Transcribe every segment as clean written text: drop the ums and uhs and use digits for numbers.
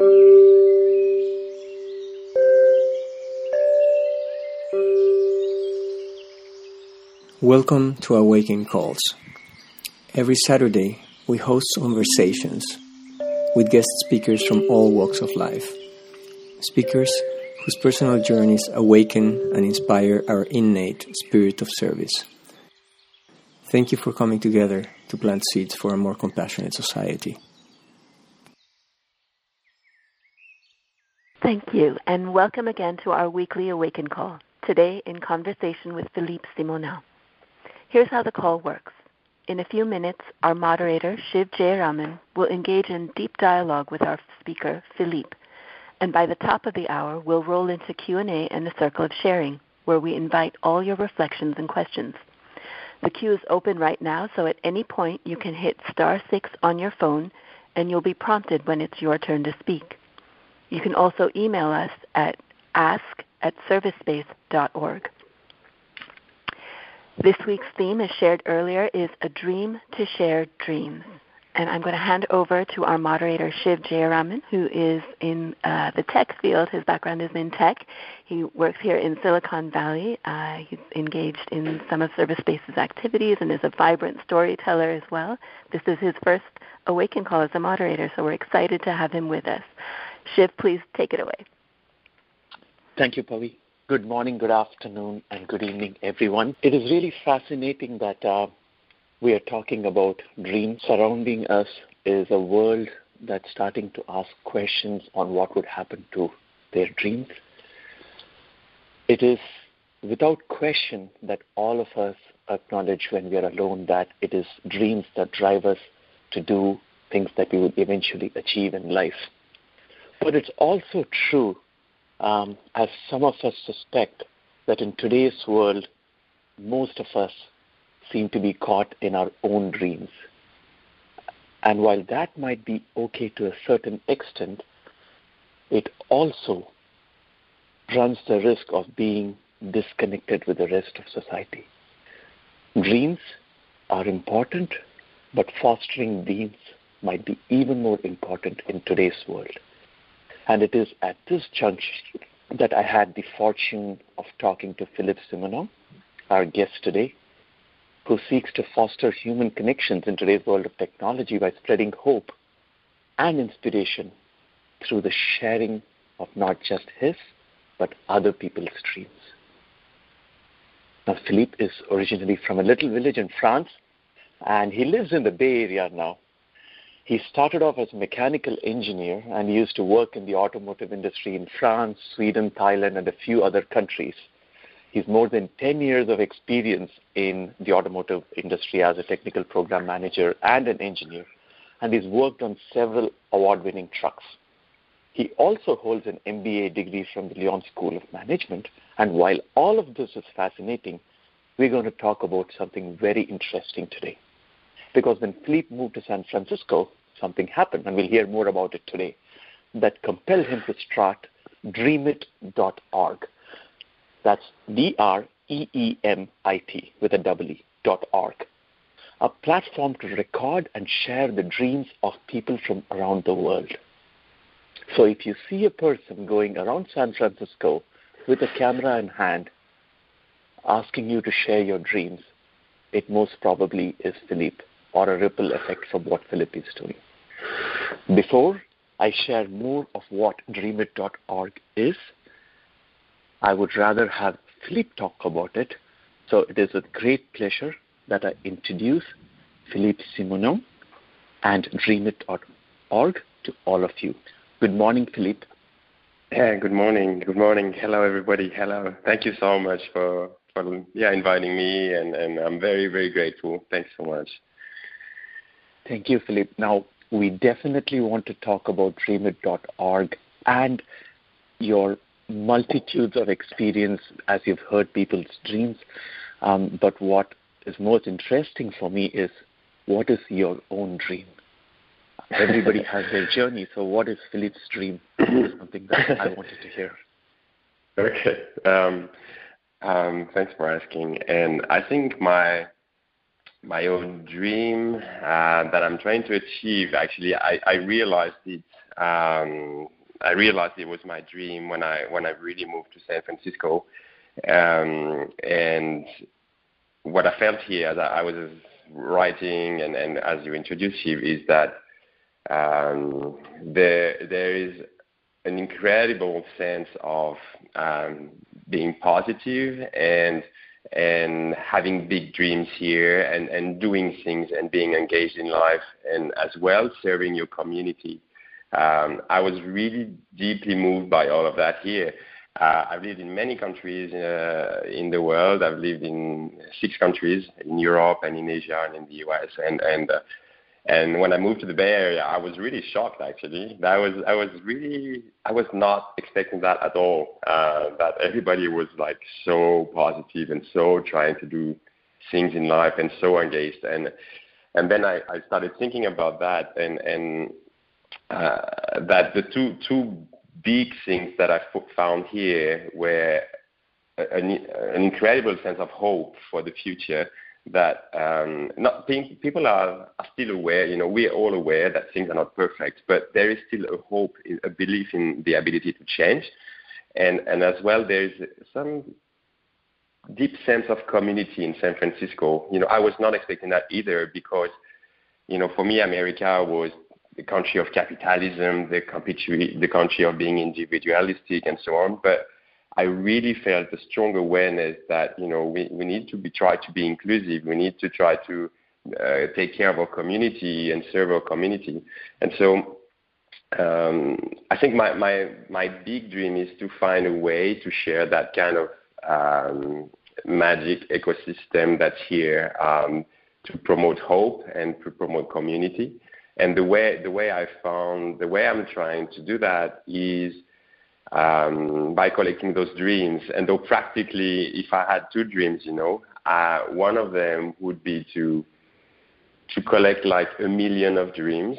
Welcome to Awaken Calls. Every Saturday, we host conversations with guest speakers from all walks of life. Speakers whose personal journeys awaken and inspire our innate spirit of service. Thank you for coming together to plant seeds for a more compassionate society. Thank you, and welcome again to our weekly Awaken Call, today in conversation with Philippe Simoneau. Here's how the call works. In a few minutes, our moderator, Shiv Jayaraman, will engage in deep dialogue with our speaker, Philippe. And by the top of the hour, we'll roll into Q&A and a circle of sharing, where we invite all your reflections and questions. The queue is open right now, so at any point you can hit *6 on your phone, and you'll be prompted when it's your turn to speak. You can also email us at ask@servicespace.org. This week's theme, as shared earlier, is A Dream to Share Dreams. And I'm going to hand over to our moderator, Shiv Jayaraman, who is in the tech field. His background is in tech. He works here in Silicon Valley. He's engaged in some of ServiceSpace's activities and is a vibrant storyteller as well. This is his first Awaken Call as a moderator, so we're excited to have him with us. Shiv, please take it away. Thank you, Pavi. Good morning, good afternoon, and good evening, everyone. It is really fascinating that we are talking about dreams. Surrounding us is a world that's starting to ask questions on what would happen to their dreams. It is without question that all of us acknowledge when we are alone that it is dreams that drive us to do things that we would eventually achieve in life. But it's also true, as some of us suspect, that in today's world, most of us seem to be caught in our own dreams. And while that might be okay to a certain extent, it also runs the risk of being disconnected with the rest of society. Dreams are important, but fostering dreams might be even more important in today's world. And it is at this juncture that I had the fortune of talking to Philippe Simoneau, our guest today, who seeks to foster human connections in today's world of technology by spreading hope and inspiration through the sharing of not just his, but other people's dreams. Now, Philippe is originally from a little village in France, and he lives in the Bay Area now. He started off as a mechanical engineer and used to work in the automotive industry in France, Sweden, Thailand, and a few other countries. He's more than 10 years of experience in the automotive industry as a technical program manager and an engineer, and he's worked on several award-winning trucks. He also holds an MBA degree from the Lyon School of Management, and while all of this is fascinating, we're going to talk about something very interesting today. Because when Philippe moved to San Francisco, something happened, and we'll hear more about it today, that compelled him to start dreamit.org. That's DREEMIT with a double E, .org. A platform to record and share the dreams of people from around the world. So if you see a person going around San Francisco with a camera in hand, asking you to share your dreams, it most probably is Philippe, or a ripple effect from what Philippe is doing. Before I share more of what dreamit.org is, I would rather have Philippe talk about it. So it is with great pleasure that I introduce Philippe Simoneau and dreamit.org to all of you. Good morning, Philippe. Yeah, good morning. Good morning. Hello, everybody. Hello. Thank you so much for inviting me, and I'm very, very grateful. Thanks so much. Thank you, Philippe. Now, we definitely want to talk about dreamit.org and your multitudes of experience as you've heard people's dreams. But what is most interesting for me is, what is your own dream? Everybody has their journey, so what is Philippe's dream? Something that I wanted to hear. Okay. Thanks for asking. And I think my own dream that I'm trying to achieve, actually, I realized it I realized it was my dream when I really moved to San Francisco. And what I felt here as I was writing and as you introduced you is that there is an incredible sense of being positive and having big dreams here and doing things and being engaged in life and as well serving your community. I was really deeply moved by all of that here. I've lived in many countries in the world. I've lived in 6 countries in Europe and in Asia and in the US. And when I moved to the Bay Area, I was really shocked. Actually, I was not expecting that at all. That everybody was like so positive and so trying to do things in life and so engaged. And then I started thinking about that and that the two big things that I found here were an incredible sense of hope for the future. That people are still aware, we are all aware that things are not perfect, but there is still a hope, a belief in the ability to change. And as well, there is some deep sense of community in San Francisco. I was not expecting that either because, for me, America was the country of capitalism, the country of being individualistic and so on. But I really felt a strong awareness that, we need to try to be inclusive. We need to try to take care of our community and serve our community. And so I think my big dream is to find a way to share that kind of magic ecosystem that's here to promote hope and to promote community. And the way I'm trying to do that is by collecting those dreams. And though practically, if I had 2 dreams, one of them would be to collect like 1 million of dreams,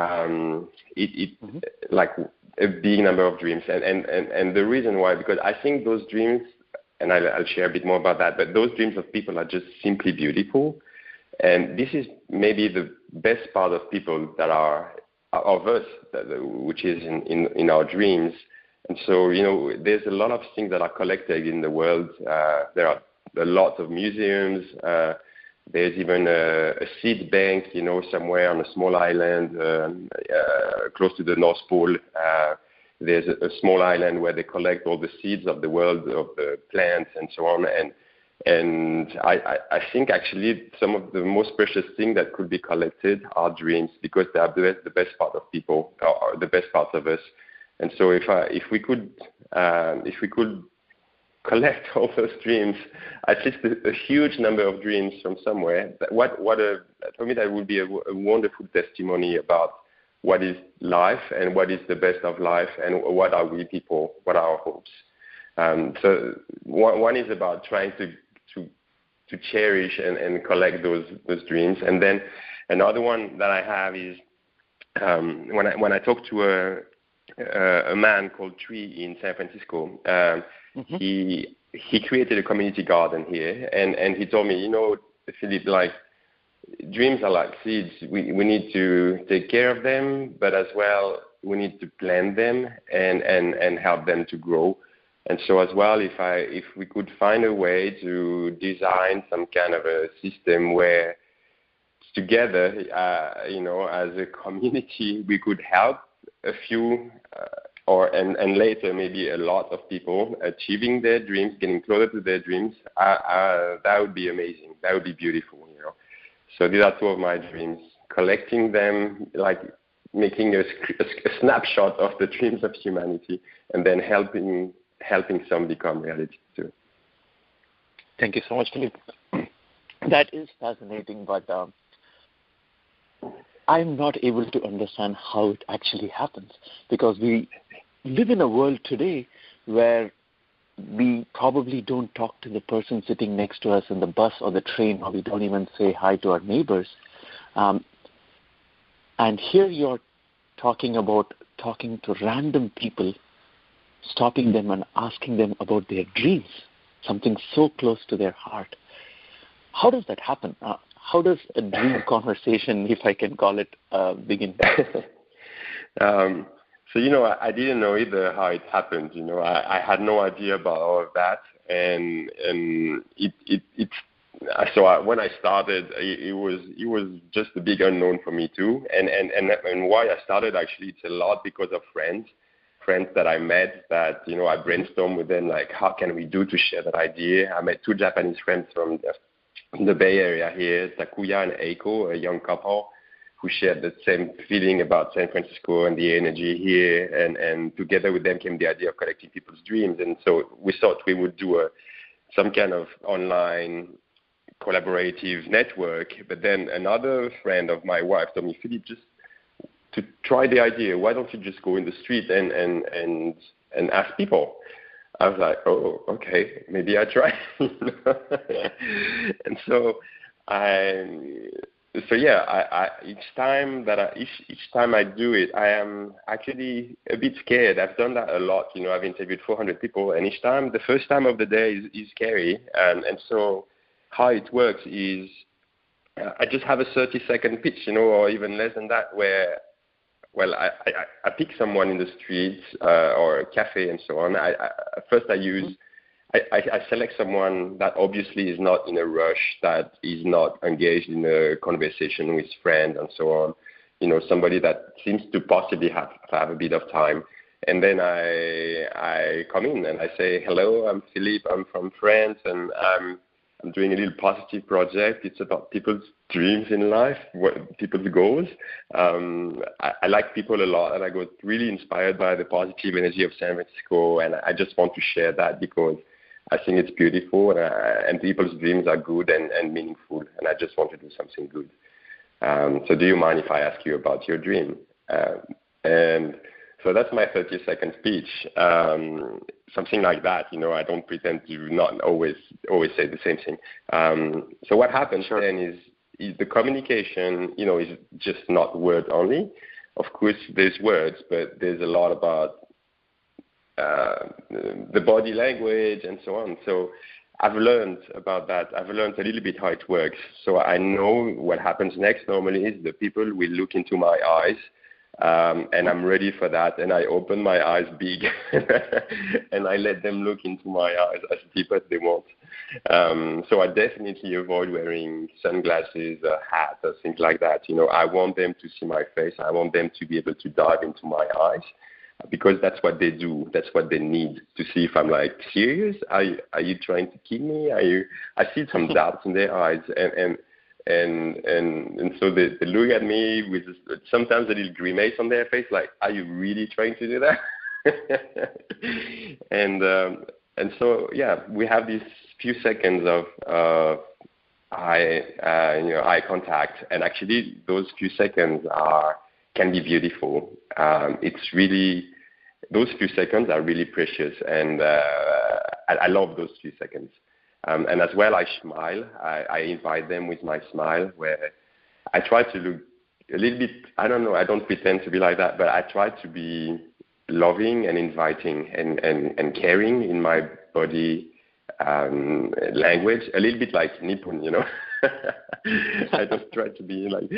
like a big number of dreams. And the reason why, because I think those dreams, and I'll share a bit more about that, but those dreams of people are just simply beautiful. And this is maybe the best part of people that are of us, which is in our dreams. And so, there's a lot of things that are collected in the world. There are a lot of museums. There's even a seed bank, somewhere on a small island close to the North Pole. There's a small island where they collect all the seeds of the world, of the plants and so on. And I think actually some of the most precious things that could be collected are dreams because they are the best part of people, or the best part of us. And so if we could collect all those dreams, at least a huge number of dreams from somewhere, for me that would be a wonderful testimony about what is life and what is the best of life and what are we people, what are our hopes. So one is about trying to cherish and collect those dreams. And then another one that I have is when I talk to a man called Tree in San Francisco. He created a community garden here, and he told me, Philippe, like dreams are like seeds. We need to take care of them, but as well we need to plant them and help them to grow. And so as well, if we could find a way to design some kind of a system where together, as a community, we could help a few and later maybe a lot of people achieving their dreams, getting closer to their dreams, that would be amazing. That would be beautiful, So these are 2 of my dreams, collecting them, like making a snapshot of the dreams of humanity, and then helping some become reality too. Thank you so much, Philippe. That is fascinating, but I'm not able to understand how it actually happens, because we live in a world today where we probably don't talk to the person sitting next to us in the bus or the train, or we don't even say hi to our neighbors. And here you're talking to random people, stopping them and asking them about their dreams, something so close to their heart. How does that happen? How does a dream conversation, if I can call it, begin? So, I didn't know either how it happened. I had no idea about all of that. And when I started, it was just a big unknown for me too. And why I started, actually, it's a lot because of friends that I met that, I brainstormed with them, like, how can we do to share that idea? I met two Japanese friends from the Bay Area here, Takuya and Eiko, a young couple who shared the same feeling about San Francisco and the energy here. And together with them came the idea of collecting people's dreams. And so we thought we would do some kind of online collaborative network. But then another friend of my wife told me, Philippe, just to try the idea, why don't you just go in the street and ask people? I was like, oh, okay, maybe I try. And so each time I do it, I am actually a bit scared. I've done that a lot. I've interviewed 400 people, and each time, the first time of the day is scary. And so how it works is I just have a 30-second pitch, or even less than that, where I pick someone in the streets or a cafe and so on. First I select someone that obviously is not in a rush, that is not engaged in a conversation with friends and so on. Somebody that seems to possibly have a bit of time. And then I come in and I say, hello, I'm Philippe, I'm from France, and I'm doing a little positive project. It's about people's dreams in life, people's goals. I like people a lot, and I got really inspired by the positive energy of San Francisco, and I just want to share that because I think it's beautiful, and people's dreams are good and meaningful, and I just want to do something good. So do you mind if I ask you about your dream? And so that's my 30-second speech, something like that. I don't pretend to not always say the same thing. So what happens then is the communication, is just not word only. Of course, there's words, but there's a lot about the body language and so on. So I've learned about that. I've learned a little bit how it works. So I know what happens next normally is the people will look into my eyes, and I'm ready for that. And I open my eyes big and I let them look into my eyes as deep as they want. So I definitely avoid wearing sunglasses, a hat, or things like that. I want them to see my face. I want them to be able to dive into my eyes, because that's what they do. That's what they need to see if I'm like, serious? Are you trying to kill me? I see some doubts in their eyes, and so they look at me with sometimes a little grimace on their face, like, are you really trying to do that? And so we have these few seconds of eye contact, and actually those few seconds can be beautiful. It's really, those few seconds are really precious, and I love those few seconds. And as well, I smile. I invite them with my smile, where I try to look a little bit, I don't know, I don't pretend to be like that, but I try to be loving and inviting and caring in my body language, a little bit like Nippon, I just try to be like,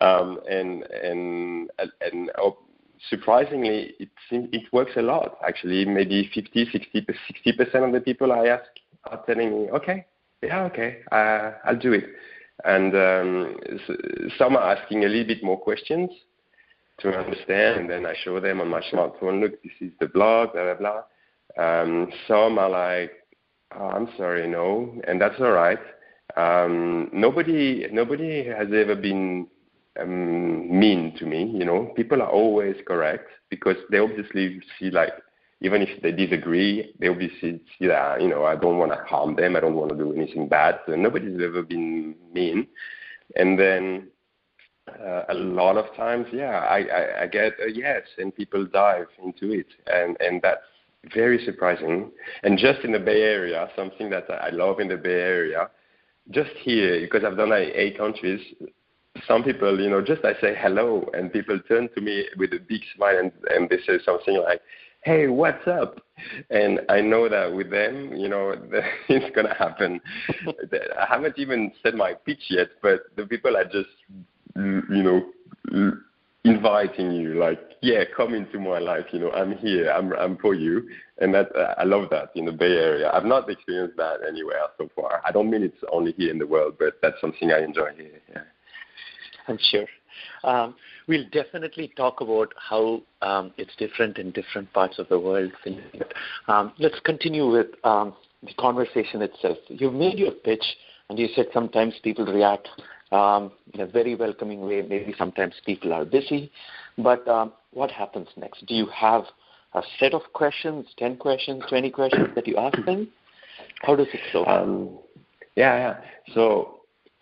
surprisingly, it works a lot. Actually, maybe 60% of the people I ask are telling me, okay, I'll do it. And some are asking a little bit more questions to understand, and then I show them on my smartphone, look, this is the blog, blah, blah, blah. Some are like, oh, I'm sorry, no, and that's all right. Nobody has ever been mean to me, People are always correct, because they obviously see, like, even if they disagree, they obviously see that, I don't want to harm them, I don't want to do anything bad. So nobody's ever been mean. And then a lot of times, I get a yes, and people dive into it, and that's very surprising. And just in the Bay Area, something that I love in the Bay Area, just here, because I've done 8 countries, some people, just I say hello, and people turn to me with a big smile, and they say something like, hey, what's up? And I know that with them, it's going to happen. I haven't even said my pitch yet, but the people are just, in inviting you, like, yeah, come into my life. I'm here. I'm for you, and that I love that in the Bay Area. I've not experienced that anywhere so far. I don't mean it's only here in the world, but that's something I enjoy here. Yeah. I'm sure. We'll definitely talk about how it's different in different parts of the world. Let's continue with the conversation itself. You made your pitch, and you said sometimes people react in a very welcoming way. Maybe sometimes people are busy. But what happens next? Do you have a set of questions, 10 questions, 20 questions that you ask them? How does it flow? Yeah. So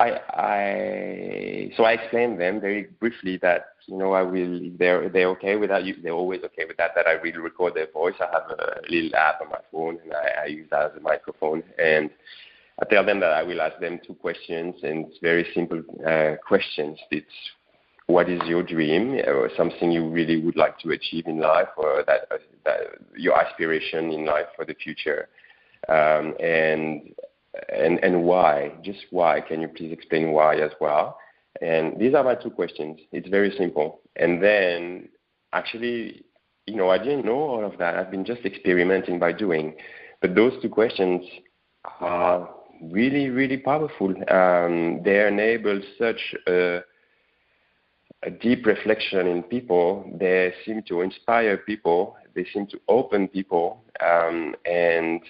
I explained them very briefly that they're okay with that. They're always okay with that. That I really record their voice. I have a little app on my phone, and I use that as a microphone. And I tell them that I will ask them 2 questions, and it's very simple questions. It's what is your dream, or something you really would like to achieve in life, or that your aspiration in life for the future, and why? Just why? Can you please explain why as well? And these are my 2 questions. It's very simple. And then, actually, I didn't know all of that. I've been just experimenting by doing. But those 2 questions are really, really powerful. They enable such a deep reflection in people. They seem to inspire people. They seem to open people. And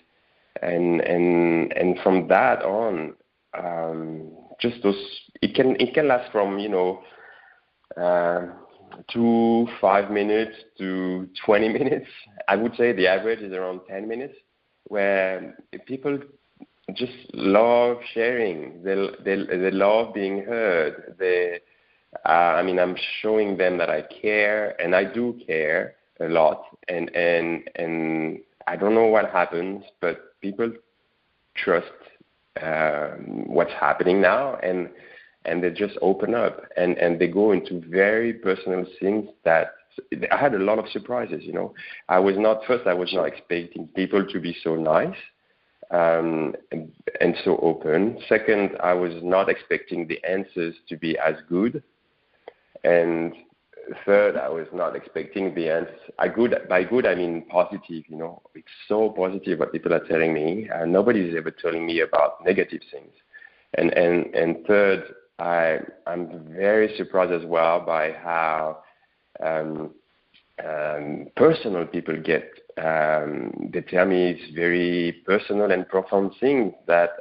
from that on, just those, it can last from 2 5 minutes to 20 minutes. I would say the average is around 10 minutes, where people just love sharing. They love being heard. I'm showing them that I care, and I do care a lot. And I don't know what happens, but people trust what's happening now, and they just open up, and they go into very personal things that I had a lot of surprises. I was not expecting people to be so nice and so open. Second, I was not expecting the answers to be as good, and third, I was not expecting the answers. By good, I mean positive. It's so positive what people are telling me. Nobody's ever telling me about negative things. And third, I'm very surprised as well by how personal people get. They tell me it's very personal and profound things that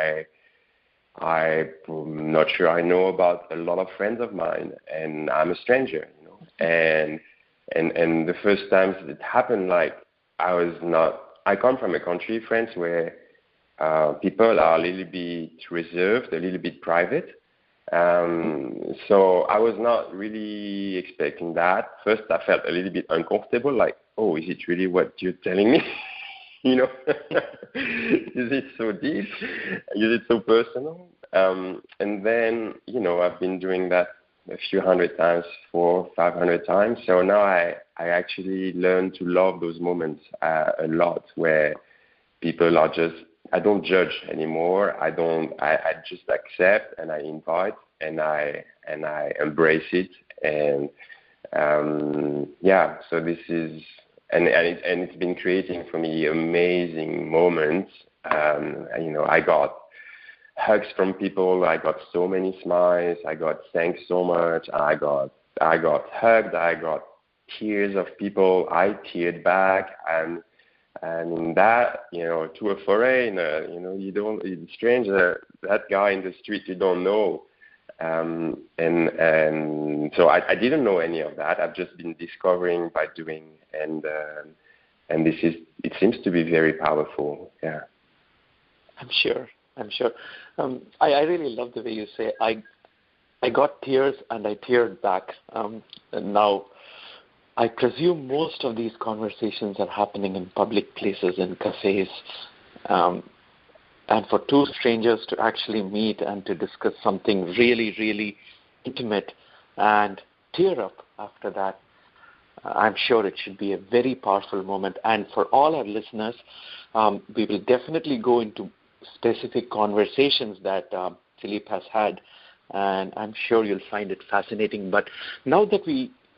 I'm not sure I know about a lot of friends of mine, and I'm a stranger. And the first times it happened, like I come from a country, France, where people are a little bit reserved, a little bit private. So I was not really expecting that. First, I felt a little bit uncomfortable, like, oh, is it really what you're telling me? Is it so deep? Is it so personal? And then, I've been doing that a few hundred times, 400, 500 times. So now I actually learn to love those moments a lot, where people are just, I don't judge anymore. I just accept, and I invite, and I embrace it. And so this is, and it's been creating for me amazing moments. I got hugs from people. I got so many smiles. I got thanked so much. I got hugged. I got tears of people. I teared back, and that, to a foreigner, you don't, a stranger, that guy in the street you don't know, and so I didn't know any of that. I've just been discovering by doing, and it seems to be very powerful. Yeah, I'm sure. I really love the way you say, I got tears and I teared back. And now, I presume most of these conversations are happening in public places, in cafes. And for 2 strangers to actually meet and to discuss something really, really intimate and tear up after that, I'm sure it should be a very powerful moment. And for all our listeners, we will definitely go into specific conversations that Philippe has had, and I'm sure you'll find it fascinating. But now that we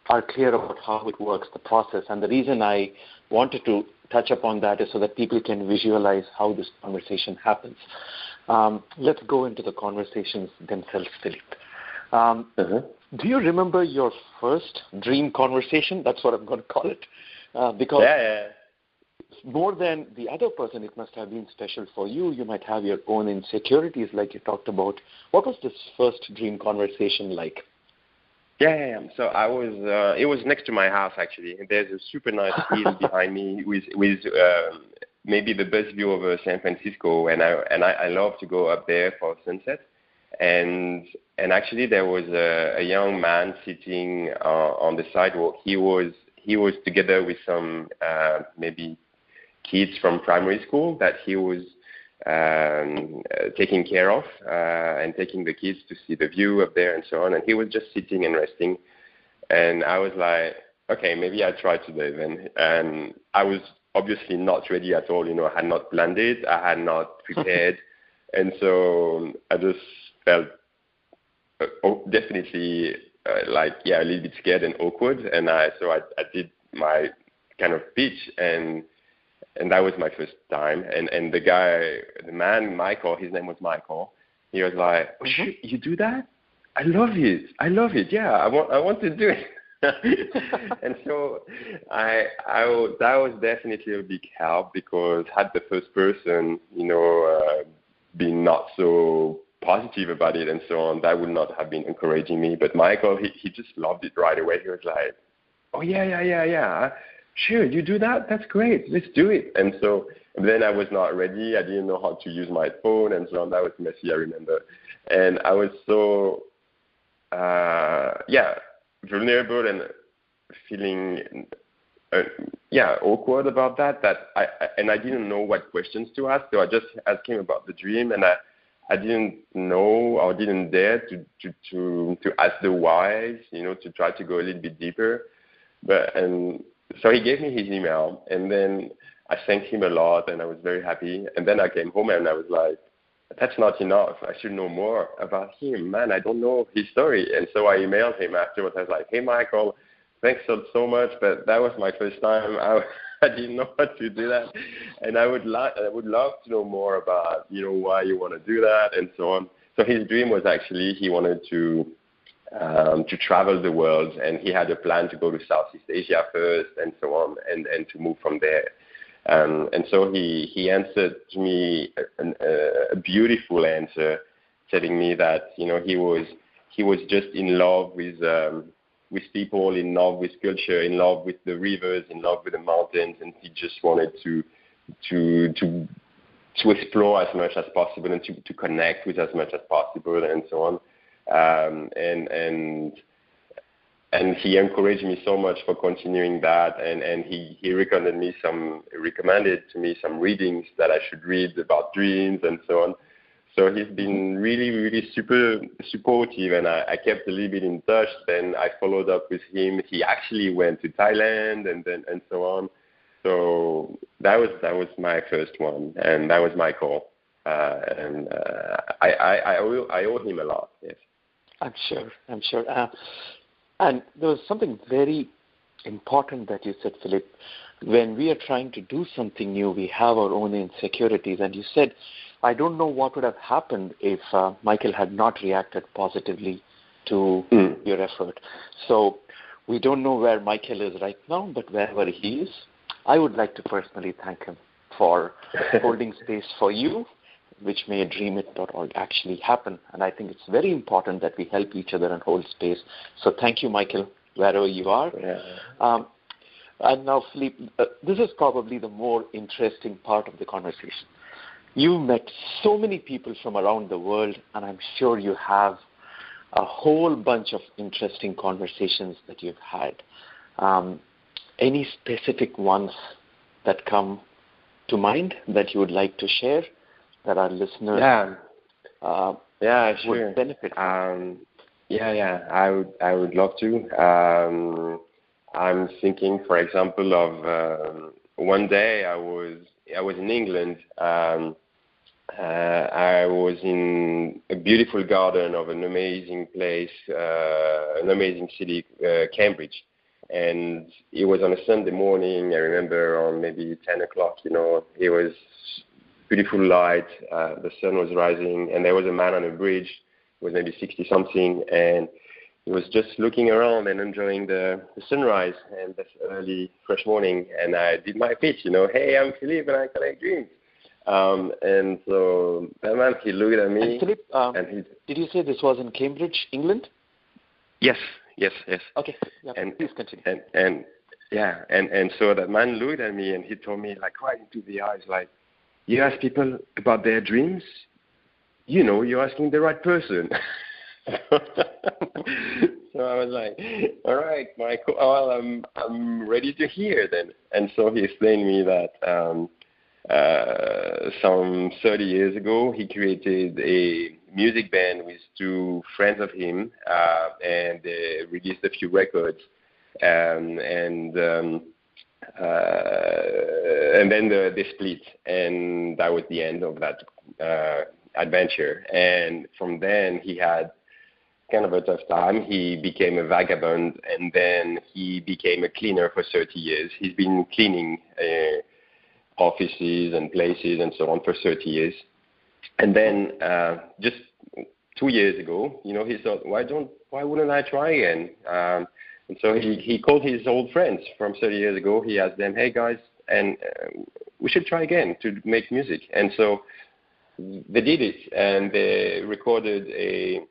are clear about how it works, the process. And the reason I wanted to touch upon that is so that people can visualize how this conversation happens. Let's go into the conversations themselves, Philippe. Do you remember your first dream conversation? That's what I'm going to call it. Because more than the other person, it must have been special for you. You might have your own insecurities like you talked about. What was this first dream conversation like? Yeah. So I was. It was next to my house actually. There's a super nice hill behind me with maybe the best view over San Francisco, and I love to go up there for sunset. And actually there was a young man sitting on the sidewalk. He was together with some maybe kids from primary school that he was taking care of and taking the kids to see the view up there and so on. And he was just sitting and resting. And I was like, okay, maybe I try today then. And I was obviously not ready at all. I had not planned it. I had not prepared. And so I just felt definitely a little bit scared and awkward. And I did my kind of pitch, and that was my first time. And the man, Michael, his name was Michael. He was like, "Oh, you do that? I love it. Yeah, I want to do it." And so that was definitely a big help, because had the first person, been not so positive about it and so on, that would not have been encouraging me. But Michael, he just loved it right away. He was like, "Oh yeah. Sure, you do that? That's great. Let's do it." And so then I was not ready. I didn't know how to use my phone and so on. That was messy, I remember. And I was so, vulnerable and feeling, awkward about that I didn't know what questions to ask. So I just asked him about the dream, and I didn't know or didn't dare to ask the whys, to try to go a little bit deeper. So he gave me his email, and then I thanked him a lot, and I was very happy. And then I came home, and I was like, that's not enough. I should know more about him. Man, I don't know his story. And so I emailed him afterwards. I was like, "Hey, Michael, thanks so much, but that was my first time. I didn't know how to do that, and I would love to know more about, why you want to do that and so on." So his dream was actually he wanted to travel the world, and he had a plan to go to Southeast Asia first and so on, and to move from there. And so he answered to me a beautiful answer, telling me that he was just in love with people, in love with culture, in love with the rivers, in love with the mountains, and he just wanted to explore as much as possible and to connect with as much as possible and so on. And he encouraged me so much for continuing that, and he recommended to me some readings that I should read about dreams and so on. So he's been really, really super supportive, and I kept a little bit in touch. Then I followed up with him. He actually went to Thailand and so on. So that was my first one, and that was my call. I owe him a lot. Yes, I'm sure. And there was something very important that you said, Philippe. When we are trying to do something new, we have our own insecurities. And you said, I don't know what would have happened if Michael had not reacted positively to your effort. So we don't know where Michael is right now, but wherever he is, I would like to personally thank him for holding space for you, which made dreamit.org actually happen. And I think it's very important that we help each other and hold space. So thank you, Michael, wherever you are. Yeah. And now, Philippe, this is probably the more interesting part of the conversation. You met so many people from around the world, and I'm sure you have a whole bunch of interesting conversations that you've had. Any specific ones that come to mind that you would like to share that our listeners would benefit from? I would love to. I'm thinking, for example, of one day I was in England. I was in a beautiful garden of an amazing place, an amazing city, Cambridge. and it was on a Sunday morning. I remember on maybe 10 o'clock, it was beautiful light. The sun was rising, and there was a man on a bridge. He was maybe 60-something, and he was just looking around and enjoying the sunrise and this early, fresh morning. And I did my pitch, hey, I'm Philippe, and I collect dreams. And so that man, he looked at me. And Philippe, did you say this was in Cambridge, England? Yes. Okay, yeah, and please continue. And so that man looked at me, and he told me, like, right into the eyes, like, you ask people about their dreams, you're asking the right person. So I was like, all right, Michael, well, I'm ready to hear then. And so he explained me that some 30 years ago, he created a music band with two friends of him, and they released a few records, and then they split, and that was the end of that adventure. And from then, he had kind of a tough time. He became a vagabond, and then he became a cleaner for 30 years. He's been cleaning offices and places and so on for 30 years. And then just 2 years ago, he thought, why wouldn't I try again? And so he called his old friends from 30 years ago. He asked them, hey guys, and we should try again to make music. And so they did it, and they recorded a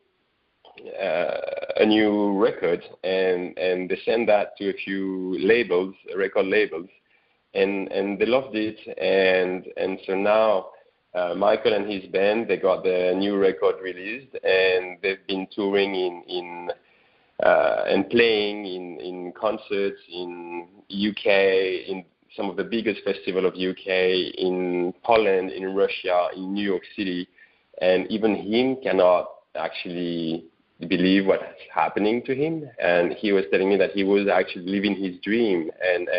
new record, and they sent that to a few labels, record labels, and they loved it. And so now Michael and his band, they got the new record released, and they've been touring and playing in concerts in UK, in some of the biggest festivals of UK, in Poland, in Russia, in New York City, and even him cannot actually believe what's happening to him. And he was telling me that he was actually living his dream,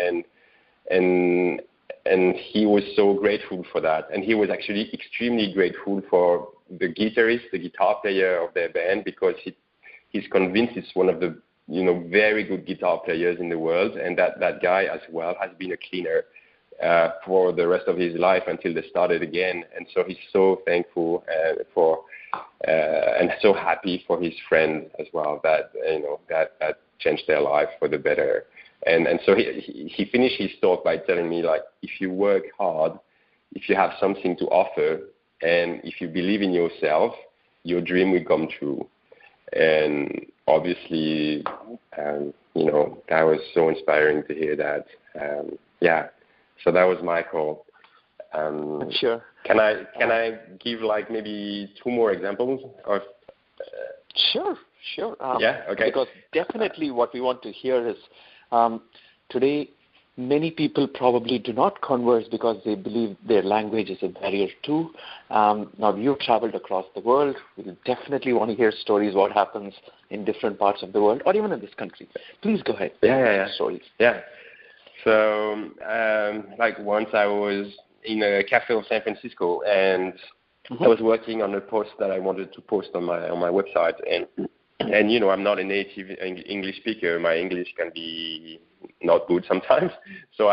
and he was so grateful for that. And he was actually extremely grateful for the guitarist, the guitar player of their band, because he's convinced it's one of the very good guitar players in the world, and that guy as well has been a cleaner for the rest of his life until they started again. And so he's so thankful and so happy for his friend as well that changed their life for the better. And so he finished his talk by telling me, like, if you work hard, if you have something to offer, and if you believe in yourself, your dream will come true. And obviously, that was so inspiring to hear that. So that was Michael. Sure. Can I give like maybe two more examples of? Sure. Okay. Because definitely what we want to hear is today many people probably do not converse because they believe their language is a barrier too. Now you've traveled across the world. We definitely want to hear stories what happens in different parts of the world or even in this country. Please go ahead. Yeah. Stories. Yeah. So like once I was in a cafe of San Francisco, and I was working on a post that I wanted to post on my website, and I'm not a native English speaker. My English can be not good sometimes. So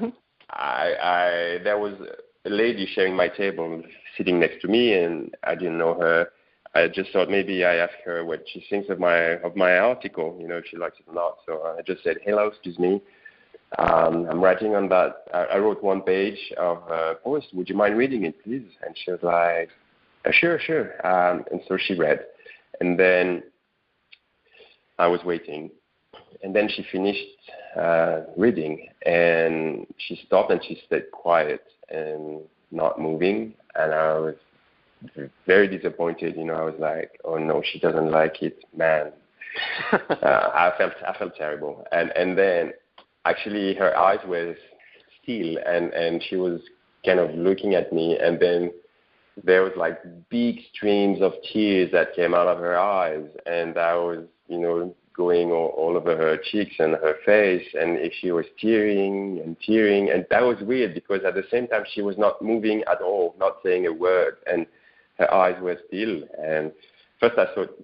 there was a lady sharing my table, sitting next to me, and I didn't know her. I just thought maybe I ask her what she thinks of my article, if she likes it or not. So I just said, hello, excuse me. I'm writing on that. I wrote one page of a post. Would you mind reading it, please? And she was like, sure. And so she read. And then I was waiting. And then she finished reading. And she stopped and she stayed quiet and not moving. And I was very disappointed. I was like, oh, no, she doesn't like it. Man. I felt terrible. And then actually, her eyes were still, and she was kind of looking at me, and then there was like big streams of tears that came out of her eyes, and I was, going all over her cheeks and her face, and she was tearing, and that was weird because at the same time she was not moving at all, not saying a word, and her eyes were still. And first I thought,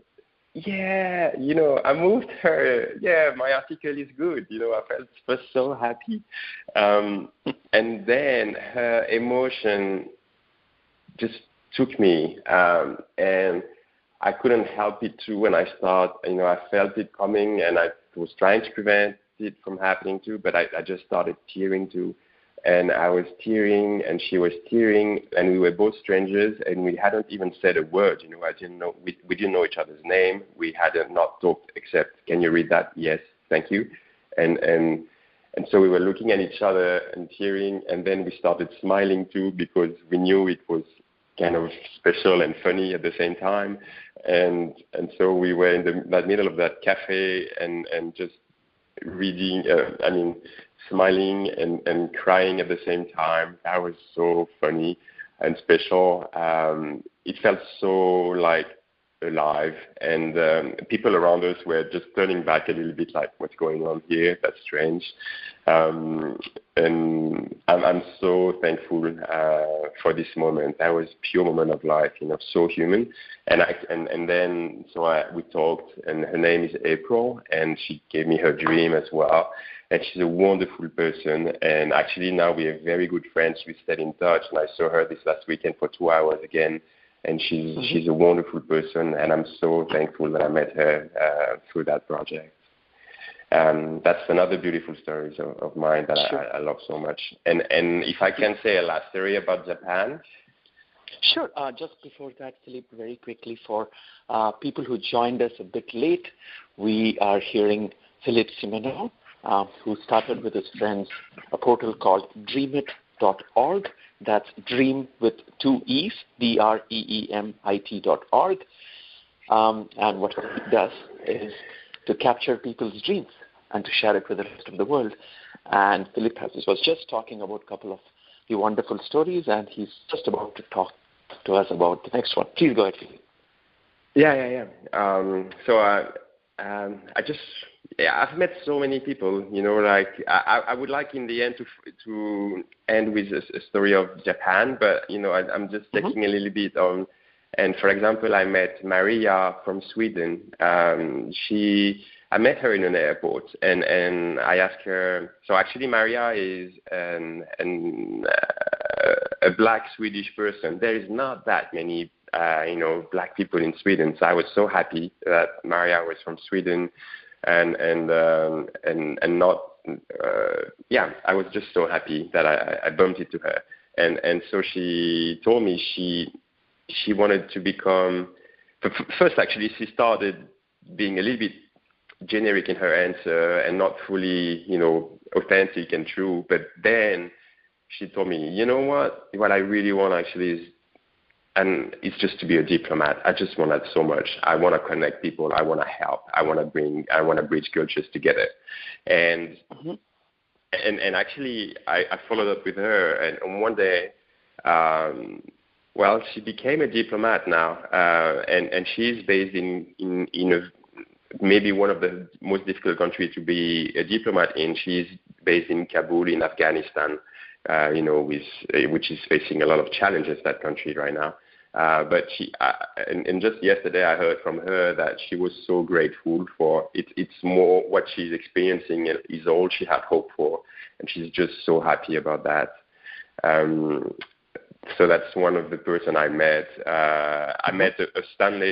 yeah, I moved her. Yeah, my article is good. I felt so happy. And then her emotion just took me, and I couldn't help it too when I start. I felt it coming, and I was trying to prevent it from happening too, but I just started tearing too. And I was tearing, and she was tearing, and we were both strangers, and we hadn't even said a word. I didn't know we didn't know each other's name. We hadn't not talked except, "Can you read that?" "Yes, thank you." And so we were looking at each other and tearing, and then we started smiling too because we knew it was kind of special and funny at the same time. And so we were in the middle of that cafe and just reading. Smiling and crying at the same time. That was so funny and special. It felt so like alive, and people around us were just turning back a little bit like, what's going on here? That's strange. And I'm so thankful for this moment. That was a pure moment of life, so human. And then we talked, and her name is April, and she gave me her dream as well. And she's a wonderful person. And actually now we are very good friends. We stayed in touch, and I saw her this last weekend for 2 hours again. And she's a wonderful person, and I'm so thankful that I met her through that project. That's another beautiful story of mine that I love so much. And if I can say a last story about Japan. Sure. Just before that, Philippe, very quickly for people who joined us a bit late, we are hearing Philippe Simoneau, who started with his friends a portal called dreamit.org. That's dream with 2 E's, DREEMIT.org. And what he does is to capture people's dreams and to share it with the rest of the world. And Philippe was just talking about a couple of the wonderful stories, and he's just about to talk to us about the next one. Please go ahead, Philippe. Yeah. I've met so many people, I would like in the end to end with a story of Japan, but, I'm just taking a little bit on, and for example, I met Maria from Sweden. I met her in an airport, and I asked her, so actually Maria is a black Swedish person. There is not that many, black people in Sweden, so I was so happy that Maria was from Sweden. And not, I was just so happy that I bumped into her. And so she told me she wanted to become, first actually she started being a little bit generic in her answer and not fully, authentic and true. But then she told me, you know what I really want actually is, and it's just to be a diplomat. I just want that so much. I want to connect people. I want to help. I want to bridge cultures together. And actually, I followed up with her. And one day, she became a diplomat now. And she's based in maybe one of the most difficult countries to be a diplomat in. She's based in Kabul in Afghanistan. Which is facing a lot of challenges, that country right now. But she, and just yesterday I heard from her that she was so grateful for it. It's more what she's experiencing is all she had hoped for, and she's just so happy about that. So that's one of the person I met. I met a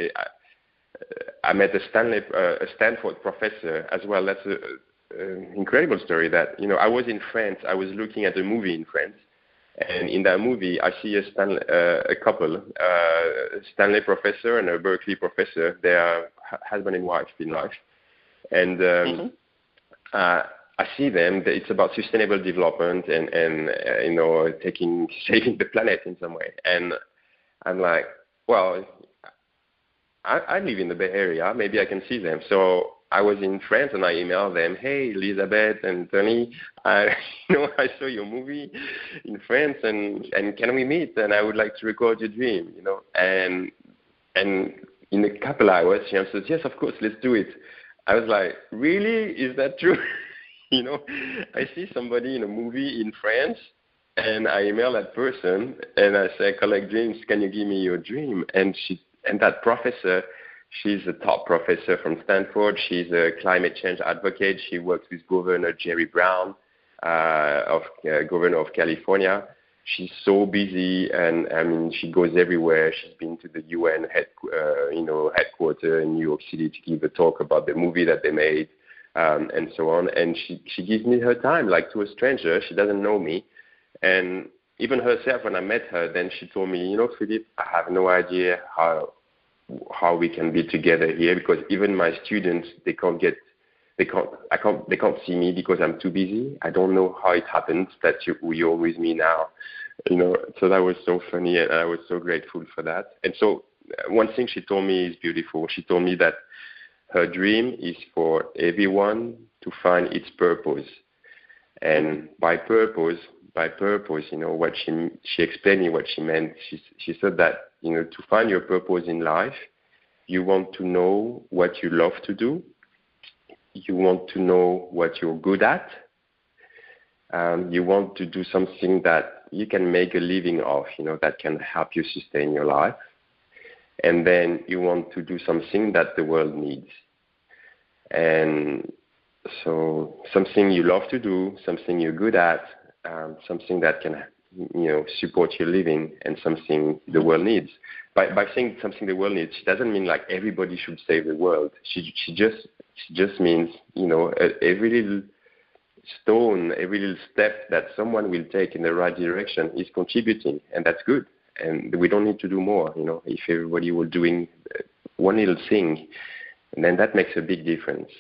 Stanford professor as well. That's incredible story that, I was in France. I was looking at a movie in France, and in that movie I see a couple, a Stanley professor and a Berkeley professor. They are husband and wife in life, and I see them. It's about sustainable development and saving the planet in some way. And I'm like, well, I live in the Bay Area. Maybe I can see them. So I was in France and I emailed them, hey, Elizabeth and Tony, I saw your movie in France and can we meet? And I would like to record your dream, And in a couple hours, she answered, yes, of course, let's do it. I was like, really? Is that true? I see somebody in a movie in France and I email that person and I say, collect dreams, can you give me your dream? And that professor She's a top professor from Stanford. She's a climate change advocate. She works with Governor Jerry Brown, Governor of California. She's so busy, and I mean, she goes everywhere. She's been to the UN headquarters in New York City to give a talk about the movie that they made, and so on. And she gives me her time, like to a stranger. She doesn't know me, and even herself, when I met her, then she told me, Philippe, I have no idea how we can be together here, because even my students, they can't see me because I'm too busy. I don't know how it happens that you're with me now, So that was so funny, and I was so grateful for that. And so one thing she told me is beautiful. She told me that her dream is for everyone to find its purpose, and by purpose, what she explained me what she meant. She said that to find your purpose in life, you want to know what you love to do. You want to know what you're good at. You want to do something that you can make a living of, that can help you sustain your life. And then you want to do something that the world needs. And so something you love to do, something you're good at, something that can, support your living, and something the world needs. By saying something the world needs, she doesn't mean like everybody should save the world. She just means, every little stone, every little step that someone will take in the right direction is contributing, and that's good. And we don't need to do more, if everybody was doing one little thing, and then that makes a big difference.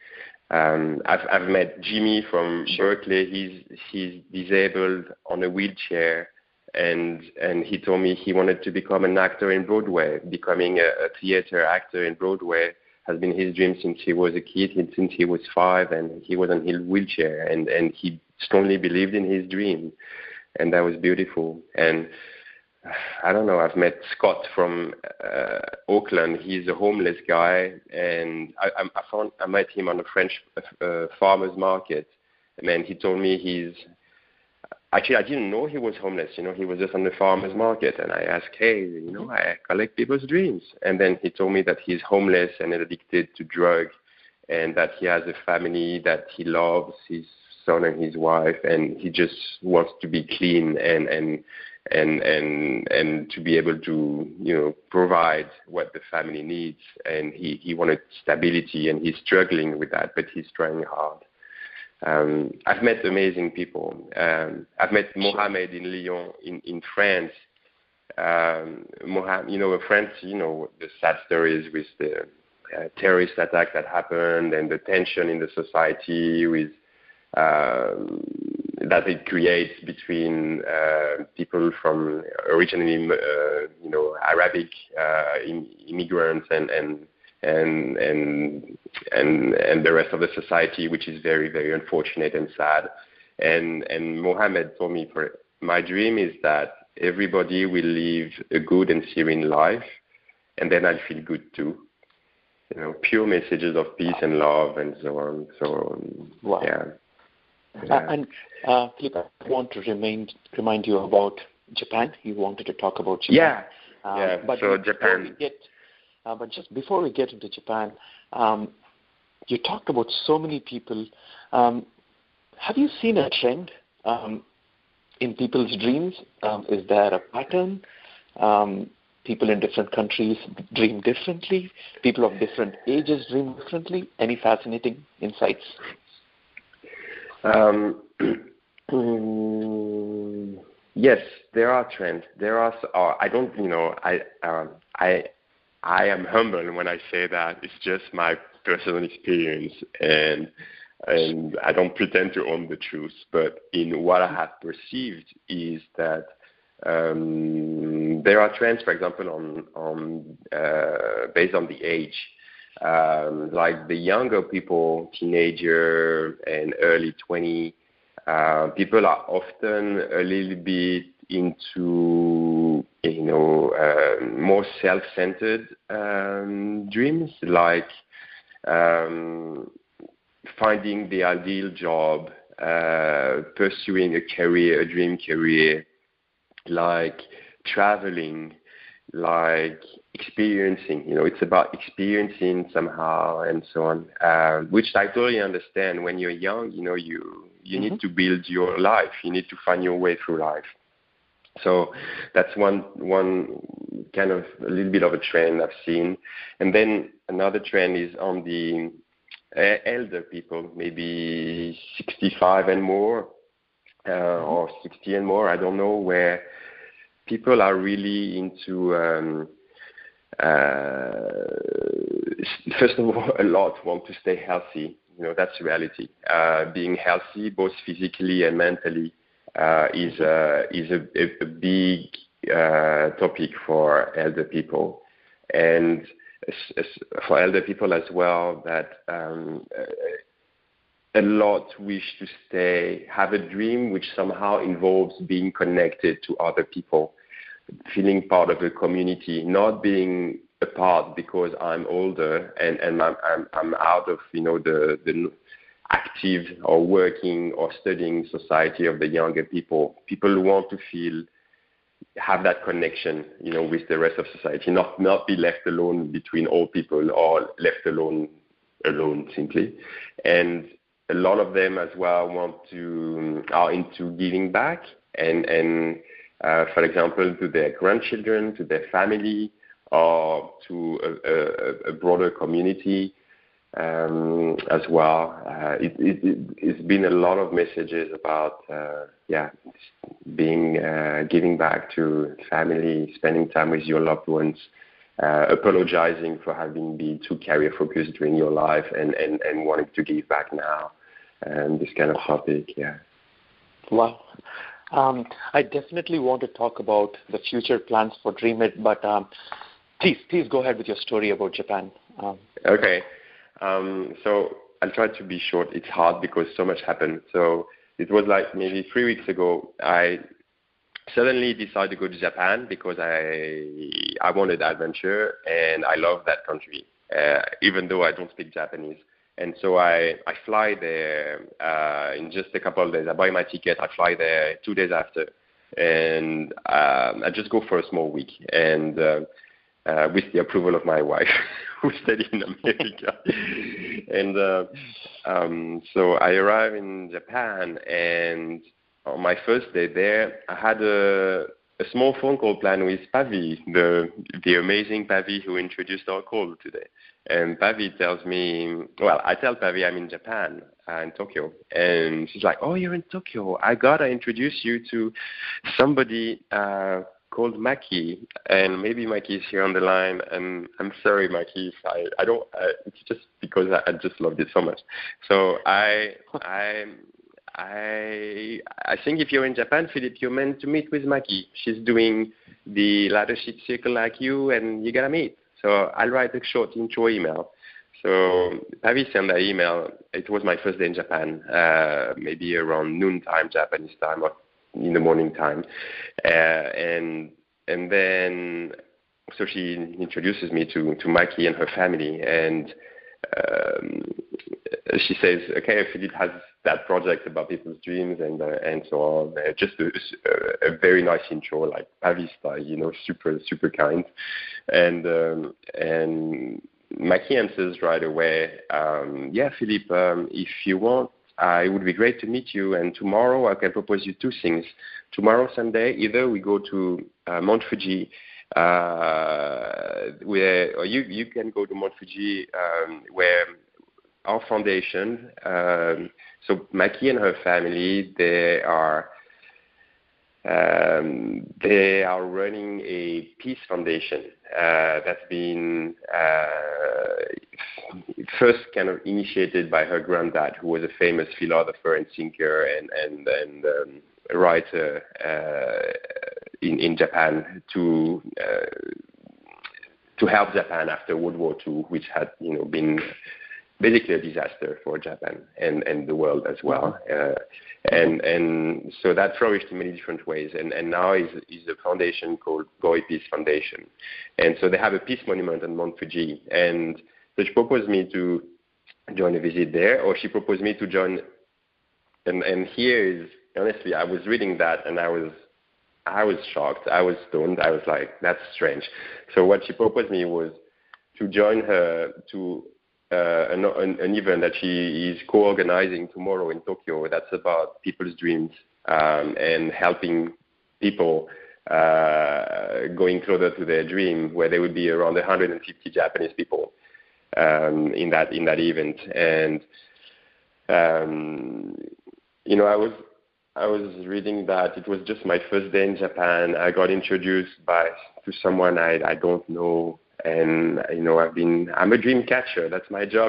I've met Jimmy from Berkeley. He's disabled on a wheelchair, and he told me he wanted to become an actor in Broadway. Becoming a theater actor in Broadway has been his dream since he was a kid, since he was 5, and he was in his wheelchair, and he strongly believed in his dream, and that was beautiful. And I don't know, I've met Scott from Auckland. He's a homeless guy, and I met him on a French farmer's market, and then he told me actually, I didn't know he was homeless, he was just on the farmer's market, and I asked, hey, I collect people's dreams, and then he told me that he's homeless and addicted to drugs, and that he has a family that he loves, his son and his wife, and he just wants to be clean and to be able to, provide what the family needs. And he wanted stability, and he's struggling with that, but he's trying hard. I've met amazing people. I've met Mohamed in Lyon, in France. Mohamed, France, the sad stories with the terrorist attack that happened, and the tension in the society with that it creates between people from originally, Arabic immigrants and the rest of the society, which is very, very unfortunate and sad. And Mohammed told me, my dream is that everybody will live a good and serene life, and then I'll feel good too. Pure messages of peace and love, and so on. So wow. Yeah. And Philippe, I want to remind you about Japan. You wanted to talk about Japan. Yeah. But so Japan. But just before we get into Japan, you talked about so many people. Have you seen a trend in people's dreams? Is there a pattern? People in different countries dream differently. People of different ages dream differently. Any fascinating insights? Yes, there are trends. There are. I don't. I am humble when I say that. It's just my personal experience, and I don't pretend to own the truth. But in what I have perceived is that there are trends, for example, on based on the age. Like the younger people, teenager and early 20, people are often a little bit into, more self-centered dreams, like finding the ideal job, pursuing a dream career, like traveling, like experiencing. It's about experiencing somehow and so on, which I totally understand. When you're young, you need to build your life. You need to find your way through life. So that's one kind of a little bit of a trend I've seen. And then another trend is on the elder people, maybe 65 and more, or 60 and more, I don't know, where people are really into, first of all, a lot want to stay healthy. That's reality. Being healthy, both physically and mentally, is a big topic for elder people. And for elder people as well, that a lot wish to have a dream which somehow involves being connected to other people, feeling part of a community, not being apart because I'm older and I'm out of the active or working or studying society of the younger people. People want to have that connection, with the rest of society, not be left alone between old people or left alone simply. And a lot of them as well are into giving back and for example, to their grandchildren, to their family, or to a broader community as well. It's been a lot of messages about giving back to family, spending time with your loved ones, apologizing for having been too career focused during your life and wanting to give back now, and this kind of topic. Yeah. Wow. I definitely want to talk about the future plans for DreamIt, but please go ahead with your story about Japan. Okay. So I'll try to be short. It's hard because so much happened. So it was like maybe 3 weeks ago, I suddenly decided to go to Japan because I wanted adventure and I love that country, even though I don't speak Japanese. And so I fly there in just a couple of days. I buy my ticket. I fly there 2 days after. And I just go for a small week. And with the approval of my wife, who studied in America. And so I arrive in Japan. And on my first day there, I had a small phone call planned with Pavi, the amazing Pavi who introduced our call today. And Pavi tells me, I tell Pavi I'm in Japan, in Tokyo. And she's like, oh, you're in Tokyo. I got to introduce you to somebody called Maki. And maybe Maki is here on the line. And I'm sorry, Maki, if I don't, it's just because I just loved it so much. So I think if you're in Japan, Philippe, you're meant to meet with Maki. She's doing the Leadership Circle like you, and you got to meet. So I'll write a short intro email. So Pavi sent that email. It was my first day in Japan, maybe around noontime Japanese time or in the morning time. And then, so she introduces me to Maki and her family. And she says, okay, Philippe has that project about people's dreams and so on. Just a very nice intro, like Pavi style, super, super kind. And Maki answers right away, yeah, Philippe, if you want, it would be great to meet you. And tomorrow I can propose you two things. Tomorrow, Sunday, either we go to Mount Fuji, or you can go to Mount Fuji, where our foundation, so Maki and her family, they are running a peace foundation that's been first kind of initiated by her granddad, who was a famous philosopher and thinker and writer in Japan to help Japan after World War II, which had been basically a disaster for Japan and the world as well. And so that flourished in many different ways. And now is a foundation called Goi Peace Foundation. And so they have a peace monument on Mount Fuji. And so she proposed me to join a visit there, or she proposed me to join. And here is, honestly, I was reading that and I was I was shocked. I was stoned. I was like, that's strange. So what she proposed me was to join her to an event that she is co-organizing tomorrow in Tokyo. That's about people's dreams and helping people going closer to their dream, where there would be around 150 Japanese people in that event. And I was reading that it was just my first day in Japan. I got introduced to someone I don't know, and I'm a dream catcher. That's my job,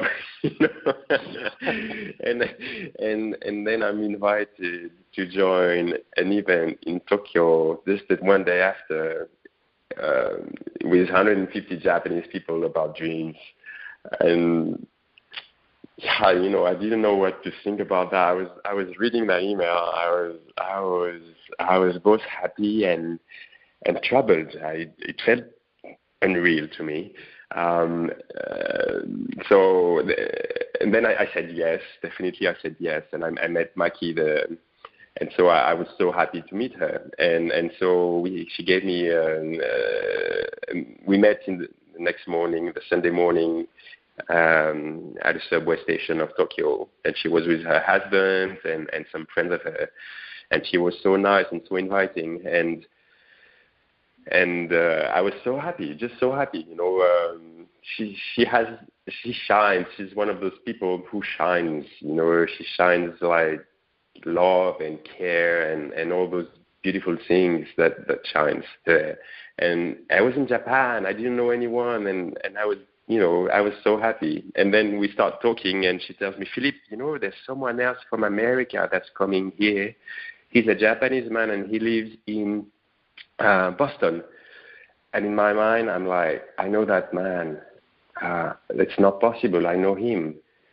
and then I'm invited to join an event in Tokyo just one day after with 150 Japanese people about dreams, and I didn't know what to think about that. I was reading that email. I was both happy and troubled. It felt unreal to me. And then I said yes. Definitely, I said yes, and I met Maki and so I was so happy to meet her. And so she gave me. We met in the next morning, the Sunday morning, at a subway station of Tokyo, and she was with her husband and some friends of her, and she was so nice and so inviting, and I was so happy, just so happy. She shines. She's one of those people who shines. She shines like love and care and all those beautiful things that shines there. And I was in Japan. I didn't know anyone, and I was. I was so happy. And then we start talking, and she tells me, Philippe, there's someone else from America that's coming here. He's a Japanese man, and he lives in Boston. And in my mind, I'm like, I know that man. It's not possible. I know him.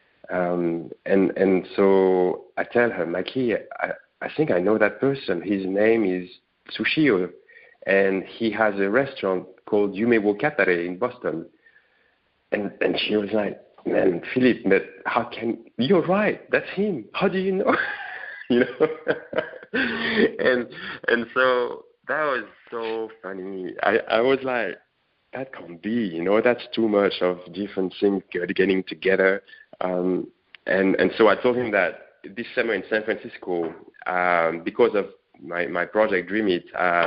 And so I tell her, Maki, I think I know that person. His name is Tsushio, and he has a restaurant called Yumewo Katare in Boston. And she was like, man, Philippe, but you're right, that's him. How do you know? And so that was so funny. I was like, that can't be, that's too much of different things getting together. And so I told him that this summer in San Francisco, because of my project Dream It,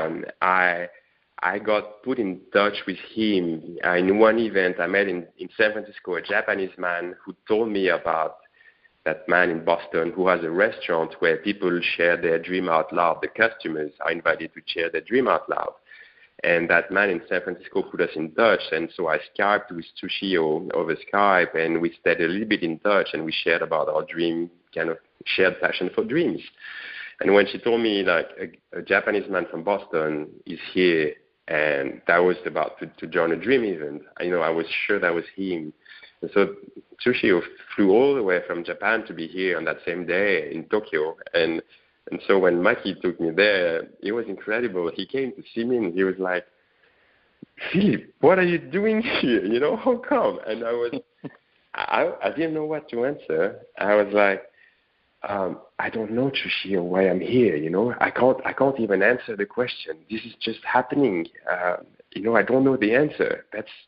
I got put in touch with him in one event I met in San Francisco, a Japanese man who told me about that man in Boston who has a restaurant where people share their dream out loud. The customers are invited to share their dream out loud. And that man in San Francisco put us in touch. And so I Skyped with Tsushio over Skype, and we stayed a little bit in touch, and we shared about our dream, kind of shared passion for dreams. And when she told me, like, a Japanese man from Boston is here, and that was about to join a dream event, I was sure that was him. And so Tsushio flew all the way from Japan to be here on that same day in Tokyo. And so when Maki took me there, it was incredible. He came to see me, and he was like, Philippe, what are you doing here? How come? And I didn't know what to answer. I was like, I don't know, Tsushio, why I'm here. I can't even answer the question. This is just happening. I don't know the answer.